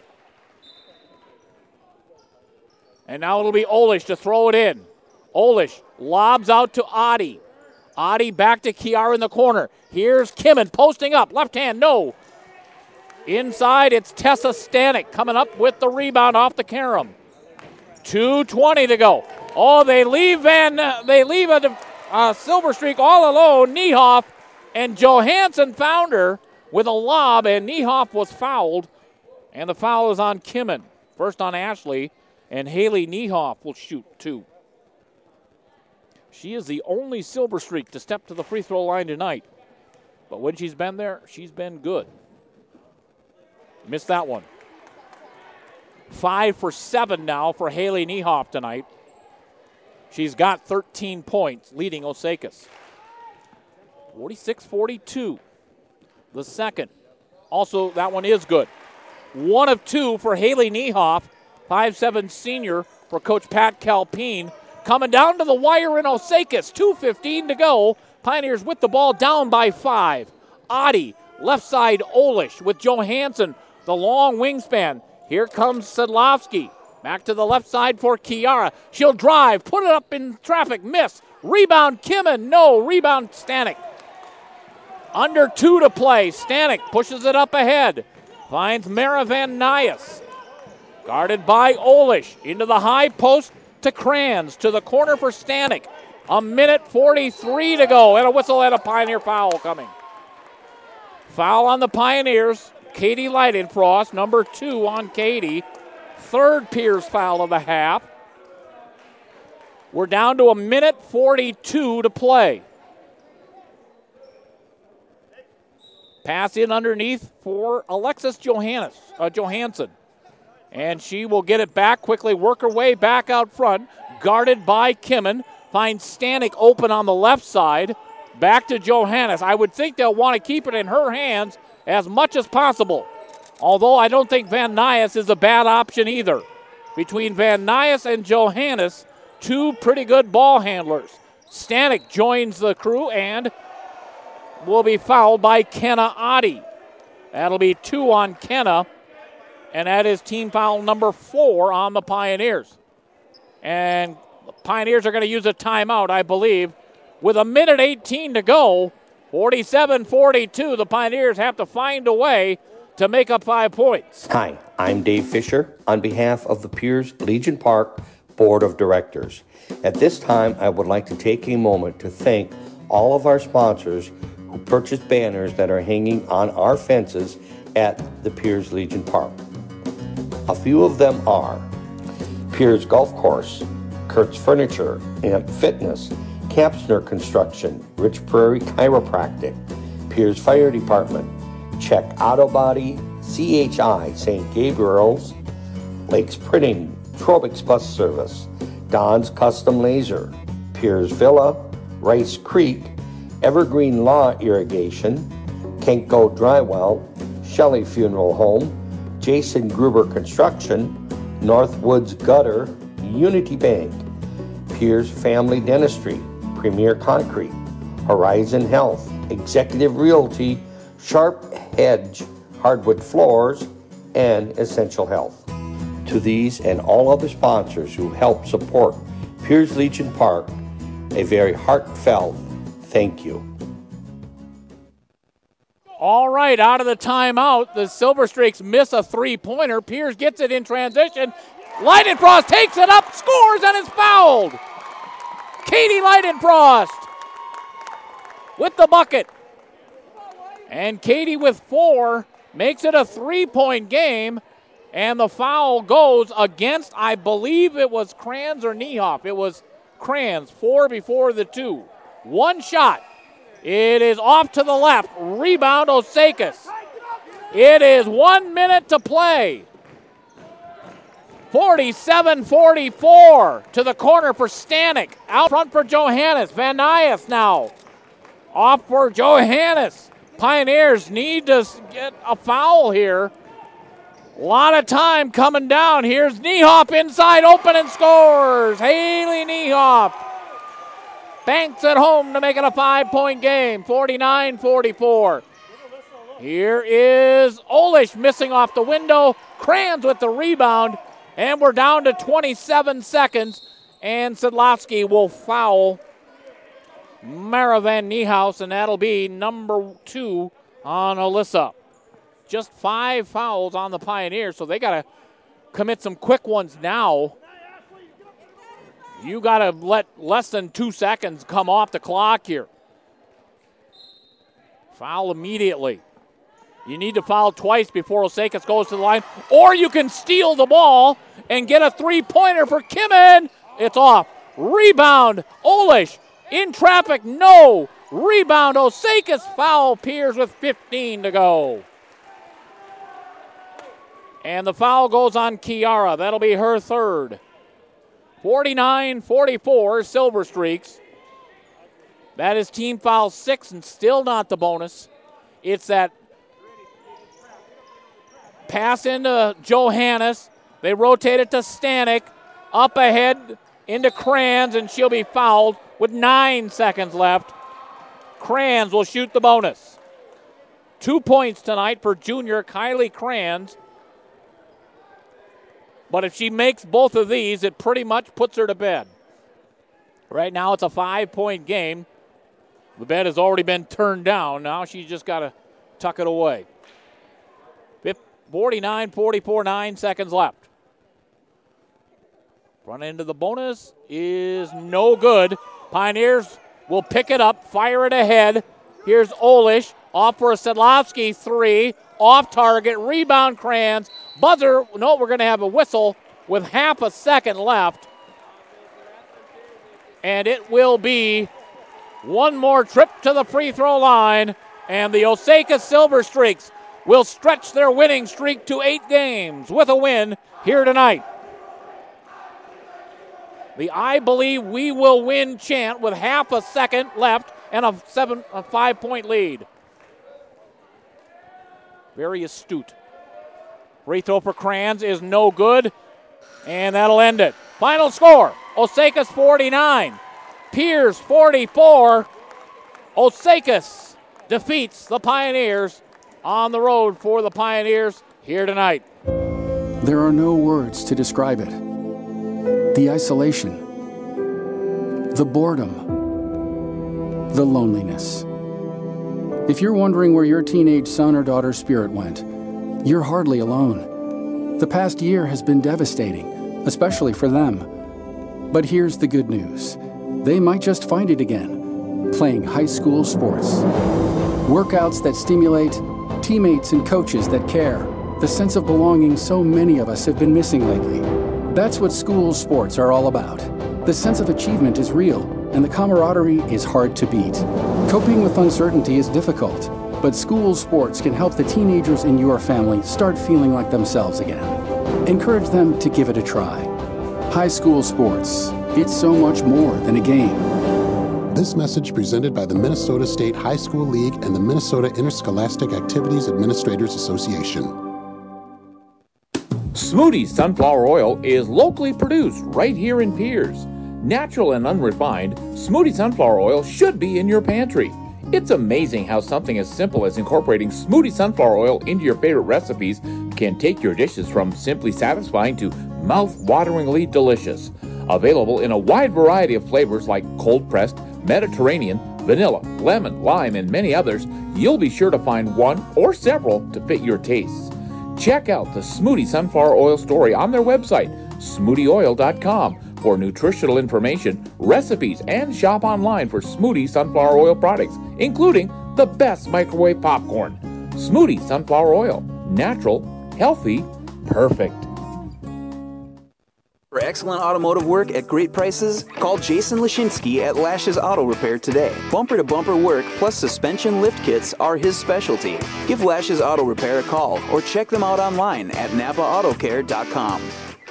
And now it'll be Olish to throw it in. Olish lobs out to Adi. Adi back to Kiara in the corner. Here's Kimmin posting up. Left hand, no. Inside, it's Tessa Stanek coming up with the rebound off the carom. 2:20 to go. Oh, they leave a Silver Streak all alone. Niehoff and Johansson found her with a lob, and Niehoff was fouled. And the foul is on Kimmin. First on Ashley, and Haley Niehoff will shoot 2. She is the only Silver Streak to step to the free throw line tonight. But when she's been there, she's been good. Missed that one. 5 for 7 now for Haley Niehoff tonight. She's got 13 points, leading Osakis. 46-42. The second. Also, that one is good. 1 of 2 for Haley Niehoff, 5'7" senior for Coach Pat Calpine. Coming down to the wire in Osakis. 2:15 to go. Pioneers with the ball down by 5. Adi, left side Olish with Johansson, the long wingspan. Here comes Sedlovsky. Back to the left side for Kiara. She'll drive, put it up in traffic, miss. Rebound Kimmin, no. Rebound Stanek. Under 2 to play. Stanek pushes it up ahead. Finds Mara Van Nuys. Guarded by Olish. Into the high post to Kranz. To the corner for Stanek. 1:43 to go. And a whistle and a Pioneer foul coming. Foul on the Pioneers. Katie Leidenfrost, number 2 on Katie. Third Pierce foul of the half. We're down to 1:42 to play. Pass in underneath for Alexis Johansson. And she will get it back, quickly work her way back out front. Guarded by Kimmin. Finds Stanek open on the left side. Back to Johannes. I would think they'll want to keep it in her hands as much as possible. Although I don't think Van Nuys is a bad option either. Between Van Nuys and Johannes, 2 pretty good ball handlers. Stanek joins the crew and will be fouled by Kenna Adi. That'll be 2 on Kenna, and that is team foul number 4 on the Pioneers. And the Pioneers are going to use a timeout, I believe. With 1:18 to go, 47-42, the Pioneers have to find a way to make up 5 points. Hi, I'm Dave Fisher on behalf of the Piers Legion Park Board of Directors. At this time, I would like to take a moment to thank all of our sponsors who purchased banners that are hanging on our fences at the Piers Legion Park. A few of them are Piers Golf Course, Kurt's Furniture, Amp Fitness, Kapsner Construction, Rich Prairie Chiropractic, Piers Fire Department, Check Auto Body, CHI St. Gabriel's, Lakes Printing, Trobix Bus Service, Don's Custom Laser, Piers Villa, Rice Creek, Evergreen Law Irrigation, Kenko Drywell, Shelley Funeral Home, Jason Gruber Construction, Northwoods Gutter, Unity Bank, Piers Family Dentistry, Premier Concrete, Horizon Health, Executive Realty, Sharp Hedge, Hardwood Floors, and Essential Health. To these and all other sponsors who help support Piers Legion Park, a very heartfelt thank you. All right, out of the timeout, the Silver Streaks miss a three-pointer. Pierce gets it in transition. Leidenfrost takes it up, scores, and is fouled. Katie Leidenfrost with the bucket. And Katie with 4 makes it a 3-point game. And the foul goes against, I believe it was Kranz or Niehoff. It was Kranz, 4 before the 2. One shot. It is off to the left. Rebound, Osakis. It is 1 minute to play. 47-44 to the corner for Stanek. Out front for Johannes. Van Nuys now. Off for Johannes. Pioneers need to get a foul here. A lot of time coming down. Here's Niehoff inside, open and scores. Haley Niehoff banks at home to make it a 5-point game, 49-44. Here is Olish missing off the window. Kranz with the rebound, and we're down to 27 seconds, and Sedlowski will foul Mara Van Niehaus, and that'll be number 2 on Alyssa. Just 5 fouls on the Pioneers, so they got to commit some quick ones now. You got to let less than 2 seconds come off the clock here. Foul immediately. You need to foul twice before Osakis goes to the line, or you can steal the ball and get a 3-pointer for Kimmin. It's off. Rebound, Olish. In traffic, no. Rebound, Osakis. Foul, Piers with 15 to go. And the foul goes on Kiara. That'll be her 3rd. 49-44, Silver Streaks. That is team foul 6 and still not the bonus. It's that pass into Johannes. They rotate it to Stanek. Up ahead into Kranz, and she'll be fouled with 9 seconds left. Kranz will shoot the bonus. 2 points tonight for junior Kylie Kranz. But if she makes both of these, it pretty much puts her to bed. Right now it's a 5-point game. The bed has already been turned down. Now she's just got to tuck it away. 49-44, 9 seconds left. Run into the bonus is no good. Pioneers will pick it up, fire it ahead. Here's Olish, off for a Sedlowski 3, off target, rebound Kranz. Buzzer, no, we're going to have a whistle with half a second left. And it will be one more trip to the free throw line, and the Osaka Silver Streaks will stretch their winning streak to 8 games with a win here tonight. The I Believe We Will Win chant with half a second left and a 5-point lead. Very astute. Free throw for Kranz is no good, and that'll end it. Final score, Osakis 49, Piers 44. Osakis defeats the Pioneers on the road for the Pioneers here tonight. There are no words to describe it. The isolation, the boredom, the loneliness. If you're wondering where your teenage son or daughter's spirit went, you're hardly alone. The past year has been devastating, especially for them. But here's the good news. They might just find it again, playing high school sports. Workouts that stimulate, teammates and coaches that care, the sense of belonging so many of us have been missing lately. That's what school sports are all about. The sense of achievement is real, and the camaraderie is hard to beat. Coping with uncertainty is difficult, but school sports can help the teenagers in your family start feeling like themselves again. Encourage them to give it a try. High school sports, it's so much more than a game. This message presented by the Minnesota State High School League and the Minnesota Interscholastic Activities Administrators Association. Smoothie's Sunflower Oil is locally produced right here in Piers. Natural and unrefined, Smoothie Sunflower Oil should be in your pantry. It's amazing how something as simple as incorporating Smoothie Sunflower Oil into your favorite recipes can take your dishes from simply satisfying to mouth-wateringly delicious. Available in a wide variety of flavors like cold-pressed, Mediterranean, vanilla, lemon, lime, and many others, you'll be sure to find one or several to fit your tastes. Check out the Smoothie Sunflower Oil story on their website, smoothieoil.com, for nutritional information, recipes, and shop online for Smoothie Sunflower Oil products, including the best microwave popcorn. Smoothie Sunflower Oil. Natural, healthy, perfect. For excellent automotive work at great prices, call Jason Lashinsky at Lashes Auto Repair today. Bumper-to-bumper work plus suspension lift kits are his specialty. Give Lashes Auto Repair a call or check them out online at NapaAutoCare.com.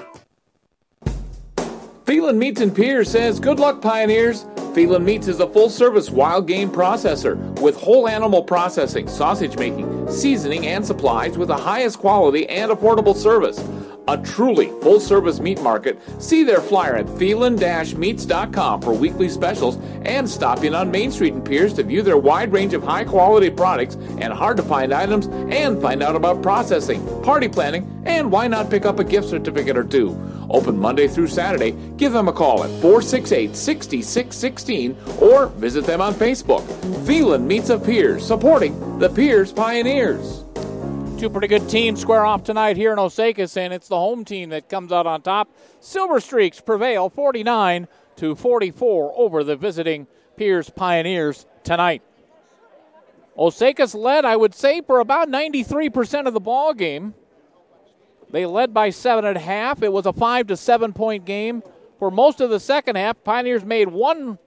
Phelan Meats and Piers says, good luck, Pioneers. Phelan Meats is a full-service wild game processor with whole animal processing, sausage making, seasoning, and supplies with the highest quality and affordable service. A truly full-service meat market. See their flyer at phelan-meats.com for weekly specials and stop in on Main Street in Piers to view their wide range of high-quality products and hard-to-find items and find out about processing, party planning, and why not pick up a gift certificate or two. Open Monday through Saturday. Give them a call at 468-6616 or visit them on Facebook. Phelan Meats of Piers, supporting the Piers Pioneers. Two pretty good teams square off tonight here in Osakis, and it's the home team that comes out on top. Silver Streaks prevail 49-44 over the visiting Piers Pioneers tonight. Osakis led, I would say, for about 93% of the ball game. They led by 7.5. It was a 5 to 7 point game. For most of the second half, Pioneers made one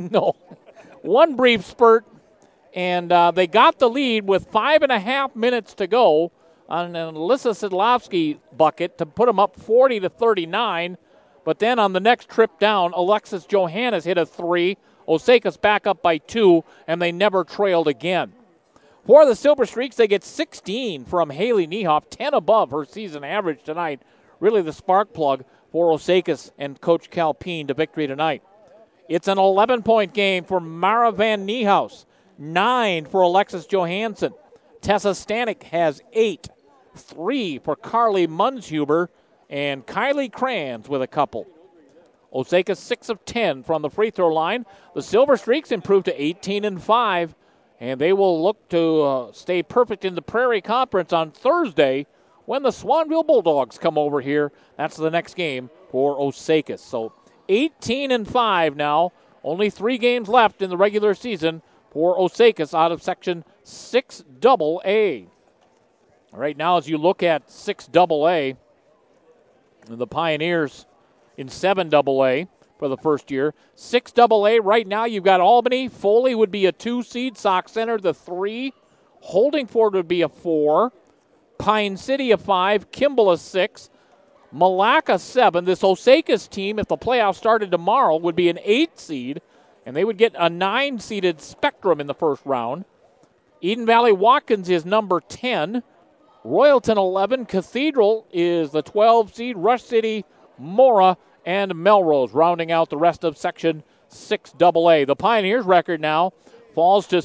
brief spurt, and they got the lead with 5.5 minutes to go on an Alyssa Sidlowski bucket to put them up 40 to 39. But then on the next trip down, Alexis Johannes hit a 3. Osakis back up by 2, and they never trailed again. For the Silver Streaks, they get 16 from Haley Niehoff, 10 above her season average tonight. Really the spark plug for Osakis and Coach Calpine to victory tonight. It's an 11-point game for Mara Van Niehaus, 9 for Alexis Johansson. Tessa Stanek has 8, 3 for Carly Munshuber, and Kylie Kranz with a couple. Osakis 6 of 10 from the free throw line. The Silver Streaks improved to 18-5. And they will look to stay perfect in the Prairie Conference on Thursday when the Swanville Bulldogs come over here. That's the next game for Osakis. So 18-5 now. Only 3 games left in the regular season for Osakis out of Section 6AA. Right now, as you look at 6AA, the Pioneers in 7AA. For the first year. 6AA right now, you've got Albany. Foley would be a 2 seed. Sauk Center, the 3. Holdingford would be a 4. Pine City, a 5. Kimball, a 6. Malacca, 7. This Osakis team, if the playoffs started tomorrow, would be an 8 seed, and they would get a 9-seeded Spectrum in the first round. Eden Valley Watkins is number 10. Royalton, 11. Cathedral is the 12 seed. Rush City, Mora, and Melrose rounding out the rest of Section 6AA. The Pioneers' record now falls to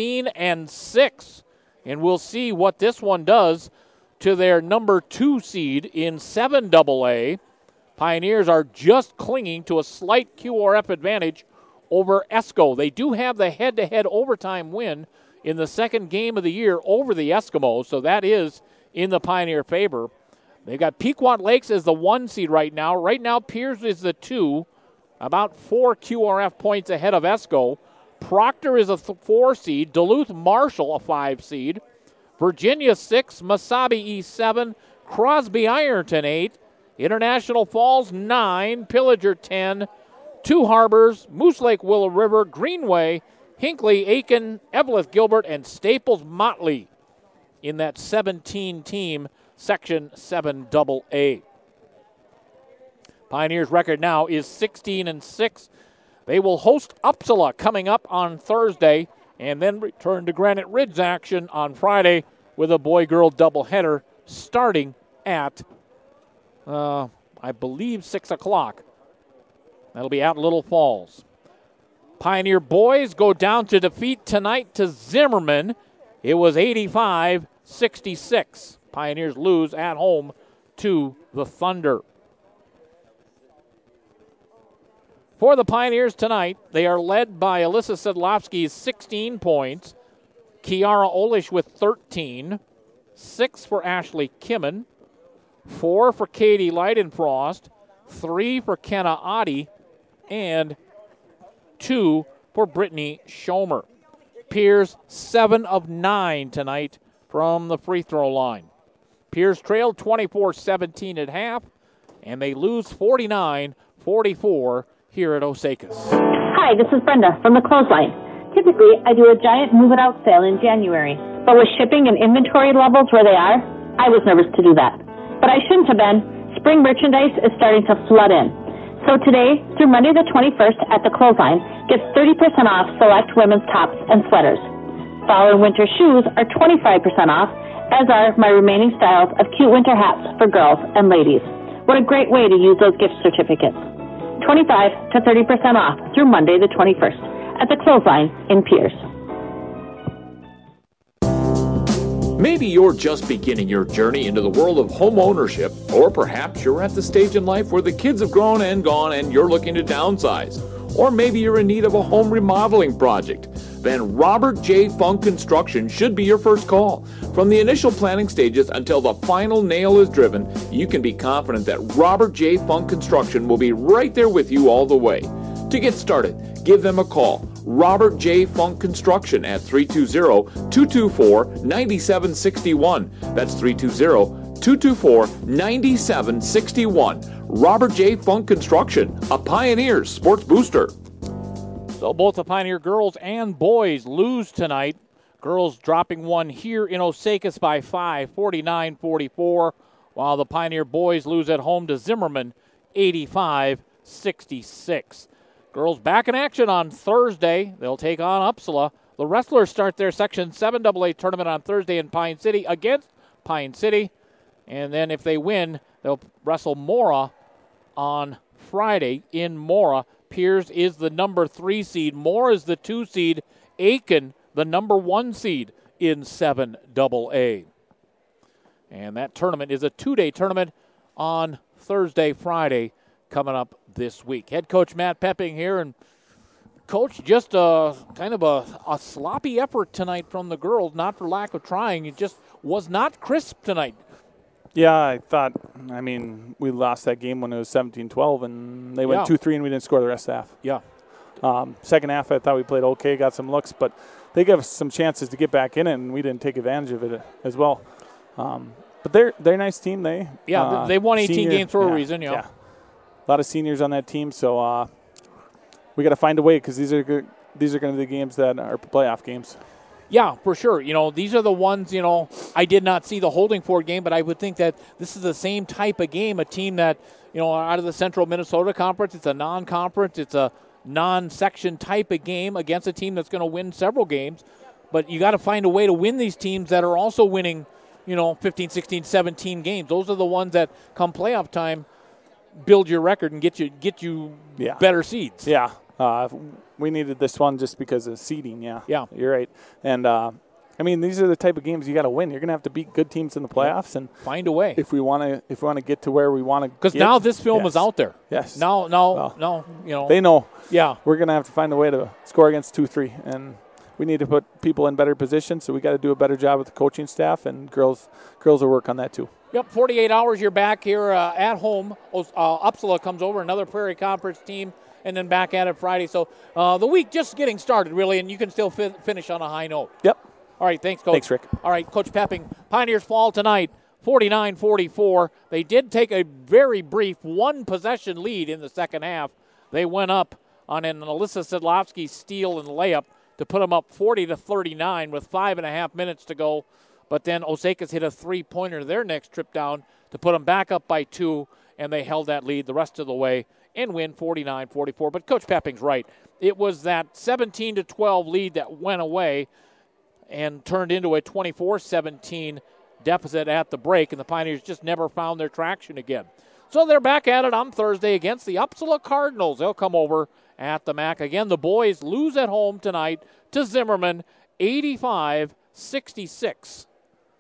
16-6, and we'll see what this one does to their number 2 seed in 7AA. Pioneers are just clinging to a slight QRF advantage over Esco. They do have the head-to-head overtime win in the second game of the year over the Eskimos, so that is in the Pioneer favor. They've got Pequot Lakes as the 1 seed right now. Right now, Piers is the 2, about 4 QRF points ahead of Esco. Proctor is a 4 seed. Duluth Marshall, a 5 seed. Virginia, 6. Mesabi East, 7. Crosby Ironton, 8. International Falls, 9. Pillager, 10. Two Harbors, Moose Lake Willow River, Greenway, Hinckley, Aiken, Eveleth Gilbert, and Staples Motley in that 17-team Section 7AA. Pioneers' record now is 16-6. They will host Uppsala coming up on Thursday and then return to Granite Ridge action on Friday with a boy-girl doubleheader starting at, I believe, 6 o'clock. That'll be out Little Falls. Pioneer boys go down to defeat tonight to Zimmerman. It was 85-66. Pioneers lose at home to the Thunder. For the Pioneers tonight, they are led by Alyssa Sedlowski's 16 points, Kiara Olish with 13, 6 for Ashley Kimmen, 4 for Katie Leidenfrost, 3 for Kenna Oddie, and 2 for Brittany Schomer. Pierce 7 of 9 tonight from the free throw line. Pierce trailed 24-17 at half, and they lose 49-44 here at Osakis. Hi, this is Brenda from the Clothesline. Typically, I do a giant move-it-out sale in January, but with shipping and inventory levels where they are, I was nervous to do that. But I shouldn't have been. Spring merchandise is starting to flood in. So today, through Monday the 21st at the Clothesline, get 30% off select women's tops and sweaters. Fall and winter shoes are 25% off, as are my remaining styles of cute winter hats for girls and ladies. What a great way to use those gift certificates. 25 to 30% off through Monday the 21st at the Clothesline in Pierce. Maybe you're just beginning your journey into the world of home ownership, or perhaps you're at the stage in life where the kids have grown and gone and you're looking to downsize. Or maybe you're in need of a home remodeling project. Then Robert J. Funk Construction should be your first call. From the initial planning stages until the final nail is driven, you can be confident that Robert J. Funk Construction will be right there with you all the way. To get started, give them a call. Robert J. Funk Construction at 320-224-9761. That's 320-224-9761. Robert J. Funk Construction, a Pioneers sports booster. So both the Pioneer girls and boys lose tonight. Girls dropping one here in Osakis by 5, 49-44, while the Pioneer boys lose at home to Zimmerman, 85-66. Girls back in action on Thursday. They'll take on Uppsala. The Wrestlers start their Section 7 AA tournament on Thursday in Pine City against Pine City. And then if they win, they'll wrestle Mora on Friday in Mora. Pierce is the number 3 seed. Mora is the 2 seed. Aiken, the number 1 seed in 7 AA. And that tournament is a 2-day tournament on Thursday, Friday, coming up this week. Head coach Matt Pepping here, and coach, just kind of a sloppy effort tonight from the girls, not for lack of trying. It just was not crisp tonight. Yeah, I thought, we lost that game when it was 17-12, and they went 2-3, and we didn't score the rest of the half. Yeah. Second half, I thought we played okay, got some looks, but they gave us some chances to get back in it, and we didn't take advantage of it as well. But they're a nice team. They won 18 games for a reason. Yeah. A lot of seniors on that team, so we got to find a way, because these are going to be the games that are playoff games. Yeah, for sure. These are the ones, I did not see the Holding Ford game, but I would think that this is the same type of game, a team that, out of the Central Minnesota Conference, it's a non-conference, it's a non-section type of game against a team that's going to win several games. But you got to find a way to win these teams that are also winning, 15, 16, 17 games. Those are the ones that come playoff time build your record and get you better seeds. Yeah. We needed this one just because of seeding, yeah. Yeah. You're right. And, these are the type of games you got to win. You're going to have to beat good teams in the playoffs and find a way. If we want to get to where we want to. Because now this film is out there. Yes. No. They know. Yeah. We're going to have to find a way to score against 2-3, and we need to put people in better positions. So we got to do a better job with the coaching staff, and girls will work on that too. Yep, 48 hours. You're back here at home. Uppsala comes over, another Prairie Conference team, and then back at it Friday. So the week just getting started, really, and you can still finish on a high note. Yep. All right, thanks, Coach. Thanks, Rick. All right, Coach Pepping. Pioneers fall tonight, 49-44. They did take a very brief one-possession lead in the second half. They went up on an Alyssa Sedlowski steal and layup to put them up 40-39 with 5.5 minutes to go. But then Osakis hit a three-pointer their next trip down to put them back up by 2, and they held that lead the rest of the way and win 49-44. But Coach Pepping's right. It was that 17-12 lead that went away and turned into a 24-17 deficit at the break, and the Pioneers just never found their traction again. So they're back at it on Thursday against the Uppsala Cardinals. They'll come over at the MAC. Again, the boys lose at home tonight to Zimmerman, 85-66.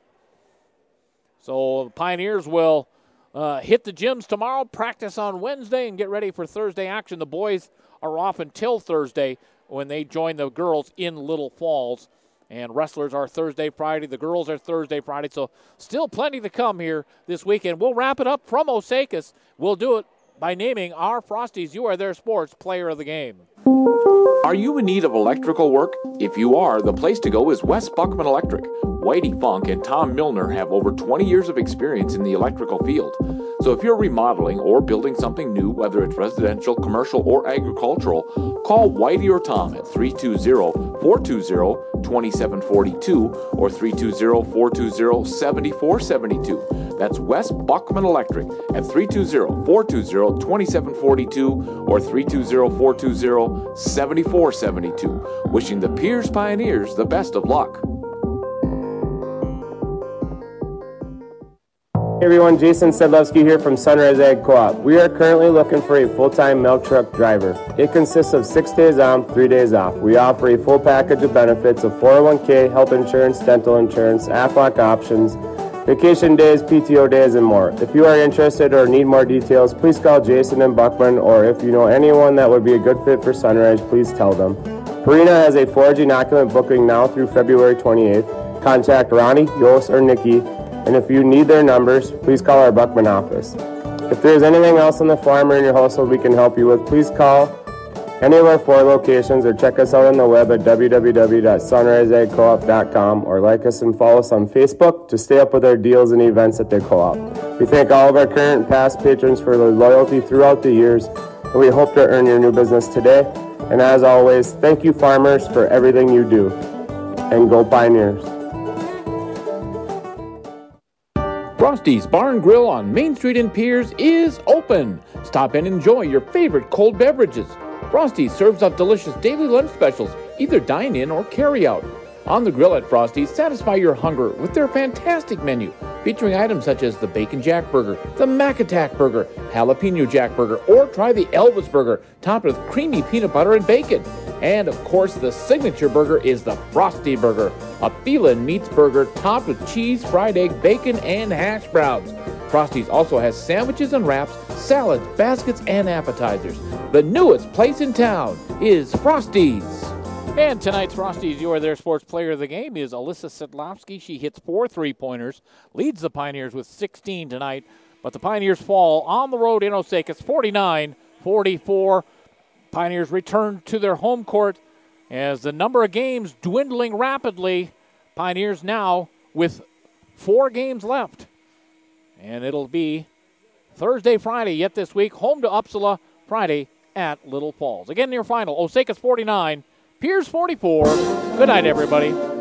So the Pioneers will hit the gyms tomorrow, practice on Wednesday, and get ready for Thursday action. The boys are off until Thursday when they join the girls in Little Falls. And wrestlers are Thursday, Friday. The girls are Thursday, Friday. So still plenty to come here this weekend. We'll wrap it up from Osakis. We'll do it by naming our Frosties You Are Their Sports Player of the Game. Are you in need of electrical work? If you are, the place to go is West Buckman Electric. Whitey Funk and Tom Milner have over 20 years of experience in the electrical field. So if you're remodeling or building something new, whether it's residential, commercial, or agricultural, call Whitey or Tom at 320-420-2742 or 320-420-7472. That's West Buckman Electric at 320-420-2742 or 320-420-7472. Wishing the Pierce Pioneers the best of luck. Hey everyone, Jason Sedlowski here from Sunrise Ag Co-op. We are currently looking for a full-time milk truck driver. It consists of 6 days on, 3 days off. We offer a full package of benefits of 401k, health insurance, dental insurance, Aflac options, vacation days, PTO days, and more. If you are interested or need more details, please call Jason and Buckman, or if you know anyone that would be a good fit for Sunrise, please tell them. Purina has a forage inoculant booking now through February 28th. Contact Ronnie, Yost, or Nikki. And if you need their numbers, please call our Buckman office. If there's anything else on the farm or in your household we can help you with, please call any of our 4 locations or check us out on the web at www.sunriseagcoop.com or like us and follow us on Facebook to stay up with our deals and events at the co-op. We thank all of our current and past patrons for their loyalty throughout the years, and we hope to earn your new business today. And as always, thank you farmers for everything you do. And go Pioneers. Frosty's Barn Grill on Main Street in Pierce is open. Stop in and enjoy your favorite cold beverages. Frosty's serves up delicious daily lunch specials, either dine in or carry out. On the grill at Frosty's, satisfy your hunger with their fantastic menu, featuring items such as the Bacon Jack Burger, the Mac Attack Burger, Jalapeno Jack Burger, or try the Elvis Burger, topped with creamy peanut butter and bacon. And, of course, the signature burger is the Frosty Burger, a feline meats burger topped with cheese, fried egg, bacon, and hash browns. Frosty's also has sandwiches and wraps, salads, baskets, and appetizers. The newest place in town is Frosty's. And tonight's Frosties You Are Their Sports Player of the Game is Alyssa Sedlowski. She hits 4 3-pointers, leads the Pioneers with 16 tonight, but the Pioneers fall on the road in Osakis 49-44. Pioneers return to their home court as the number of games dwindling rapidly. Pioneers now with 4 games left. And it'll be Thursday, Friday yet this week. Home to Uppsala, Friday at Little Falls. Again, your final, Osakis 49, Pierce 44. Good night, everybody.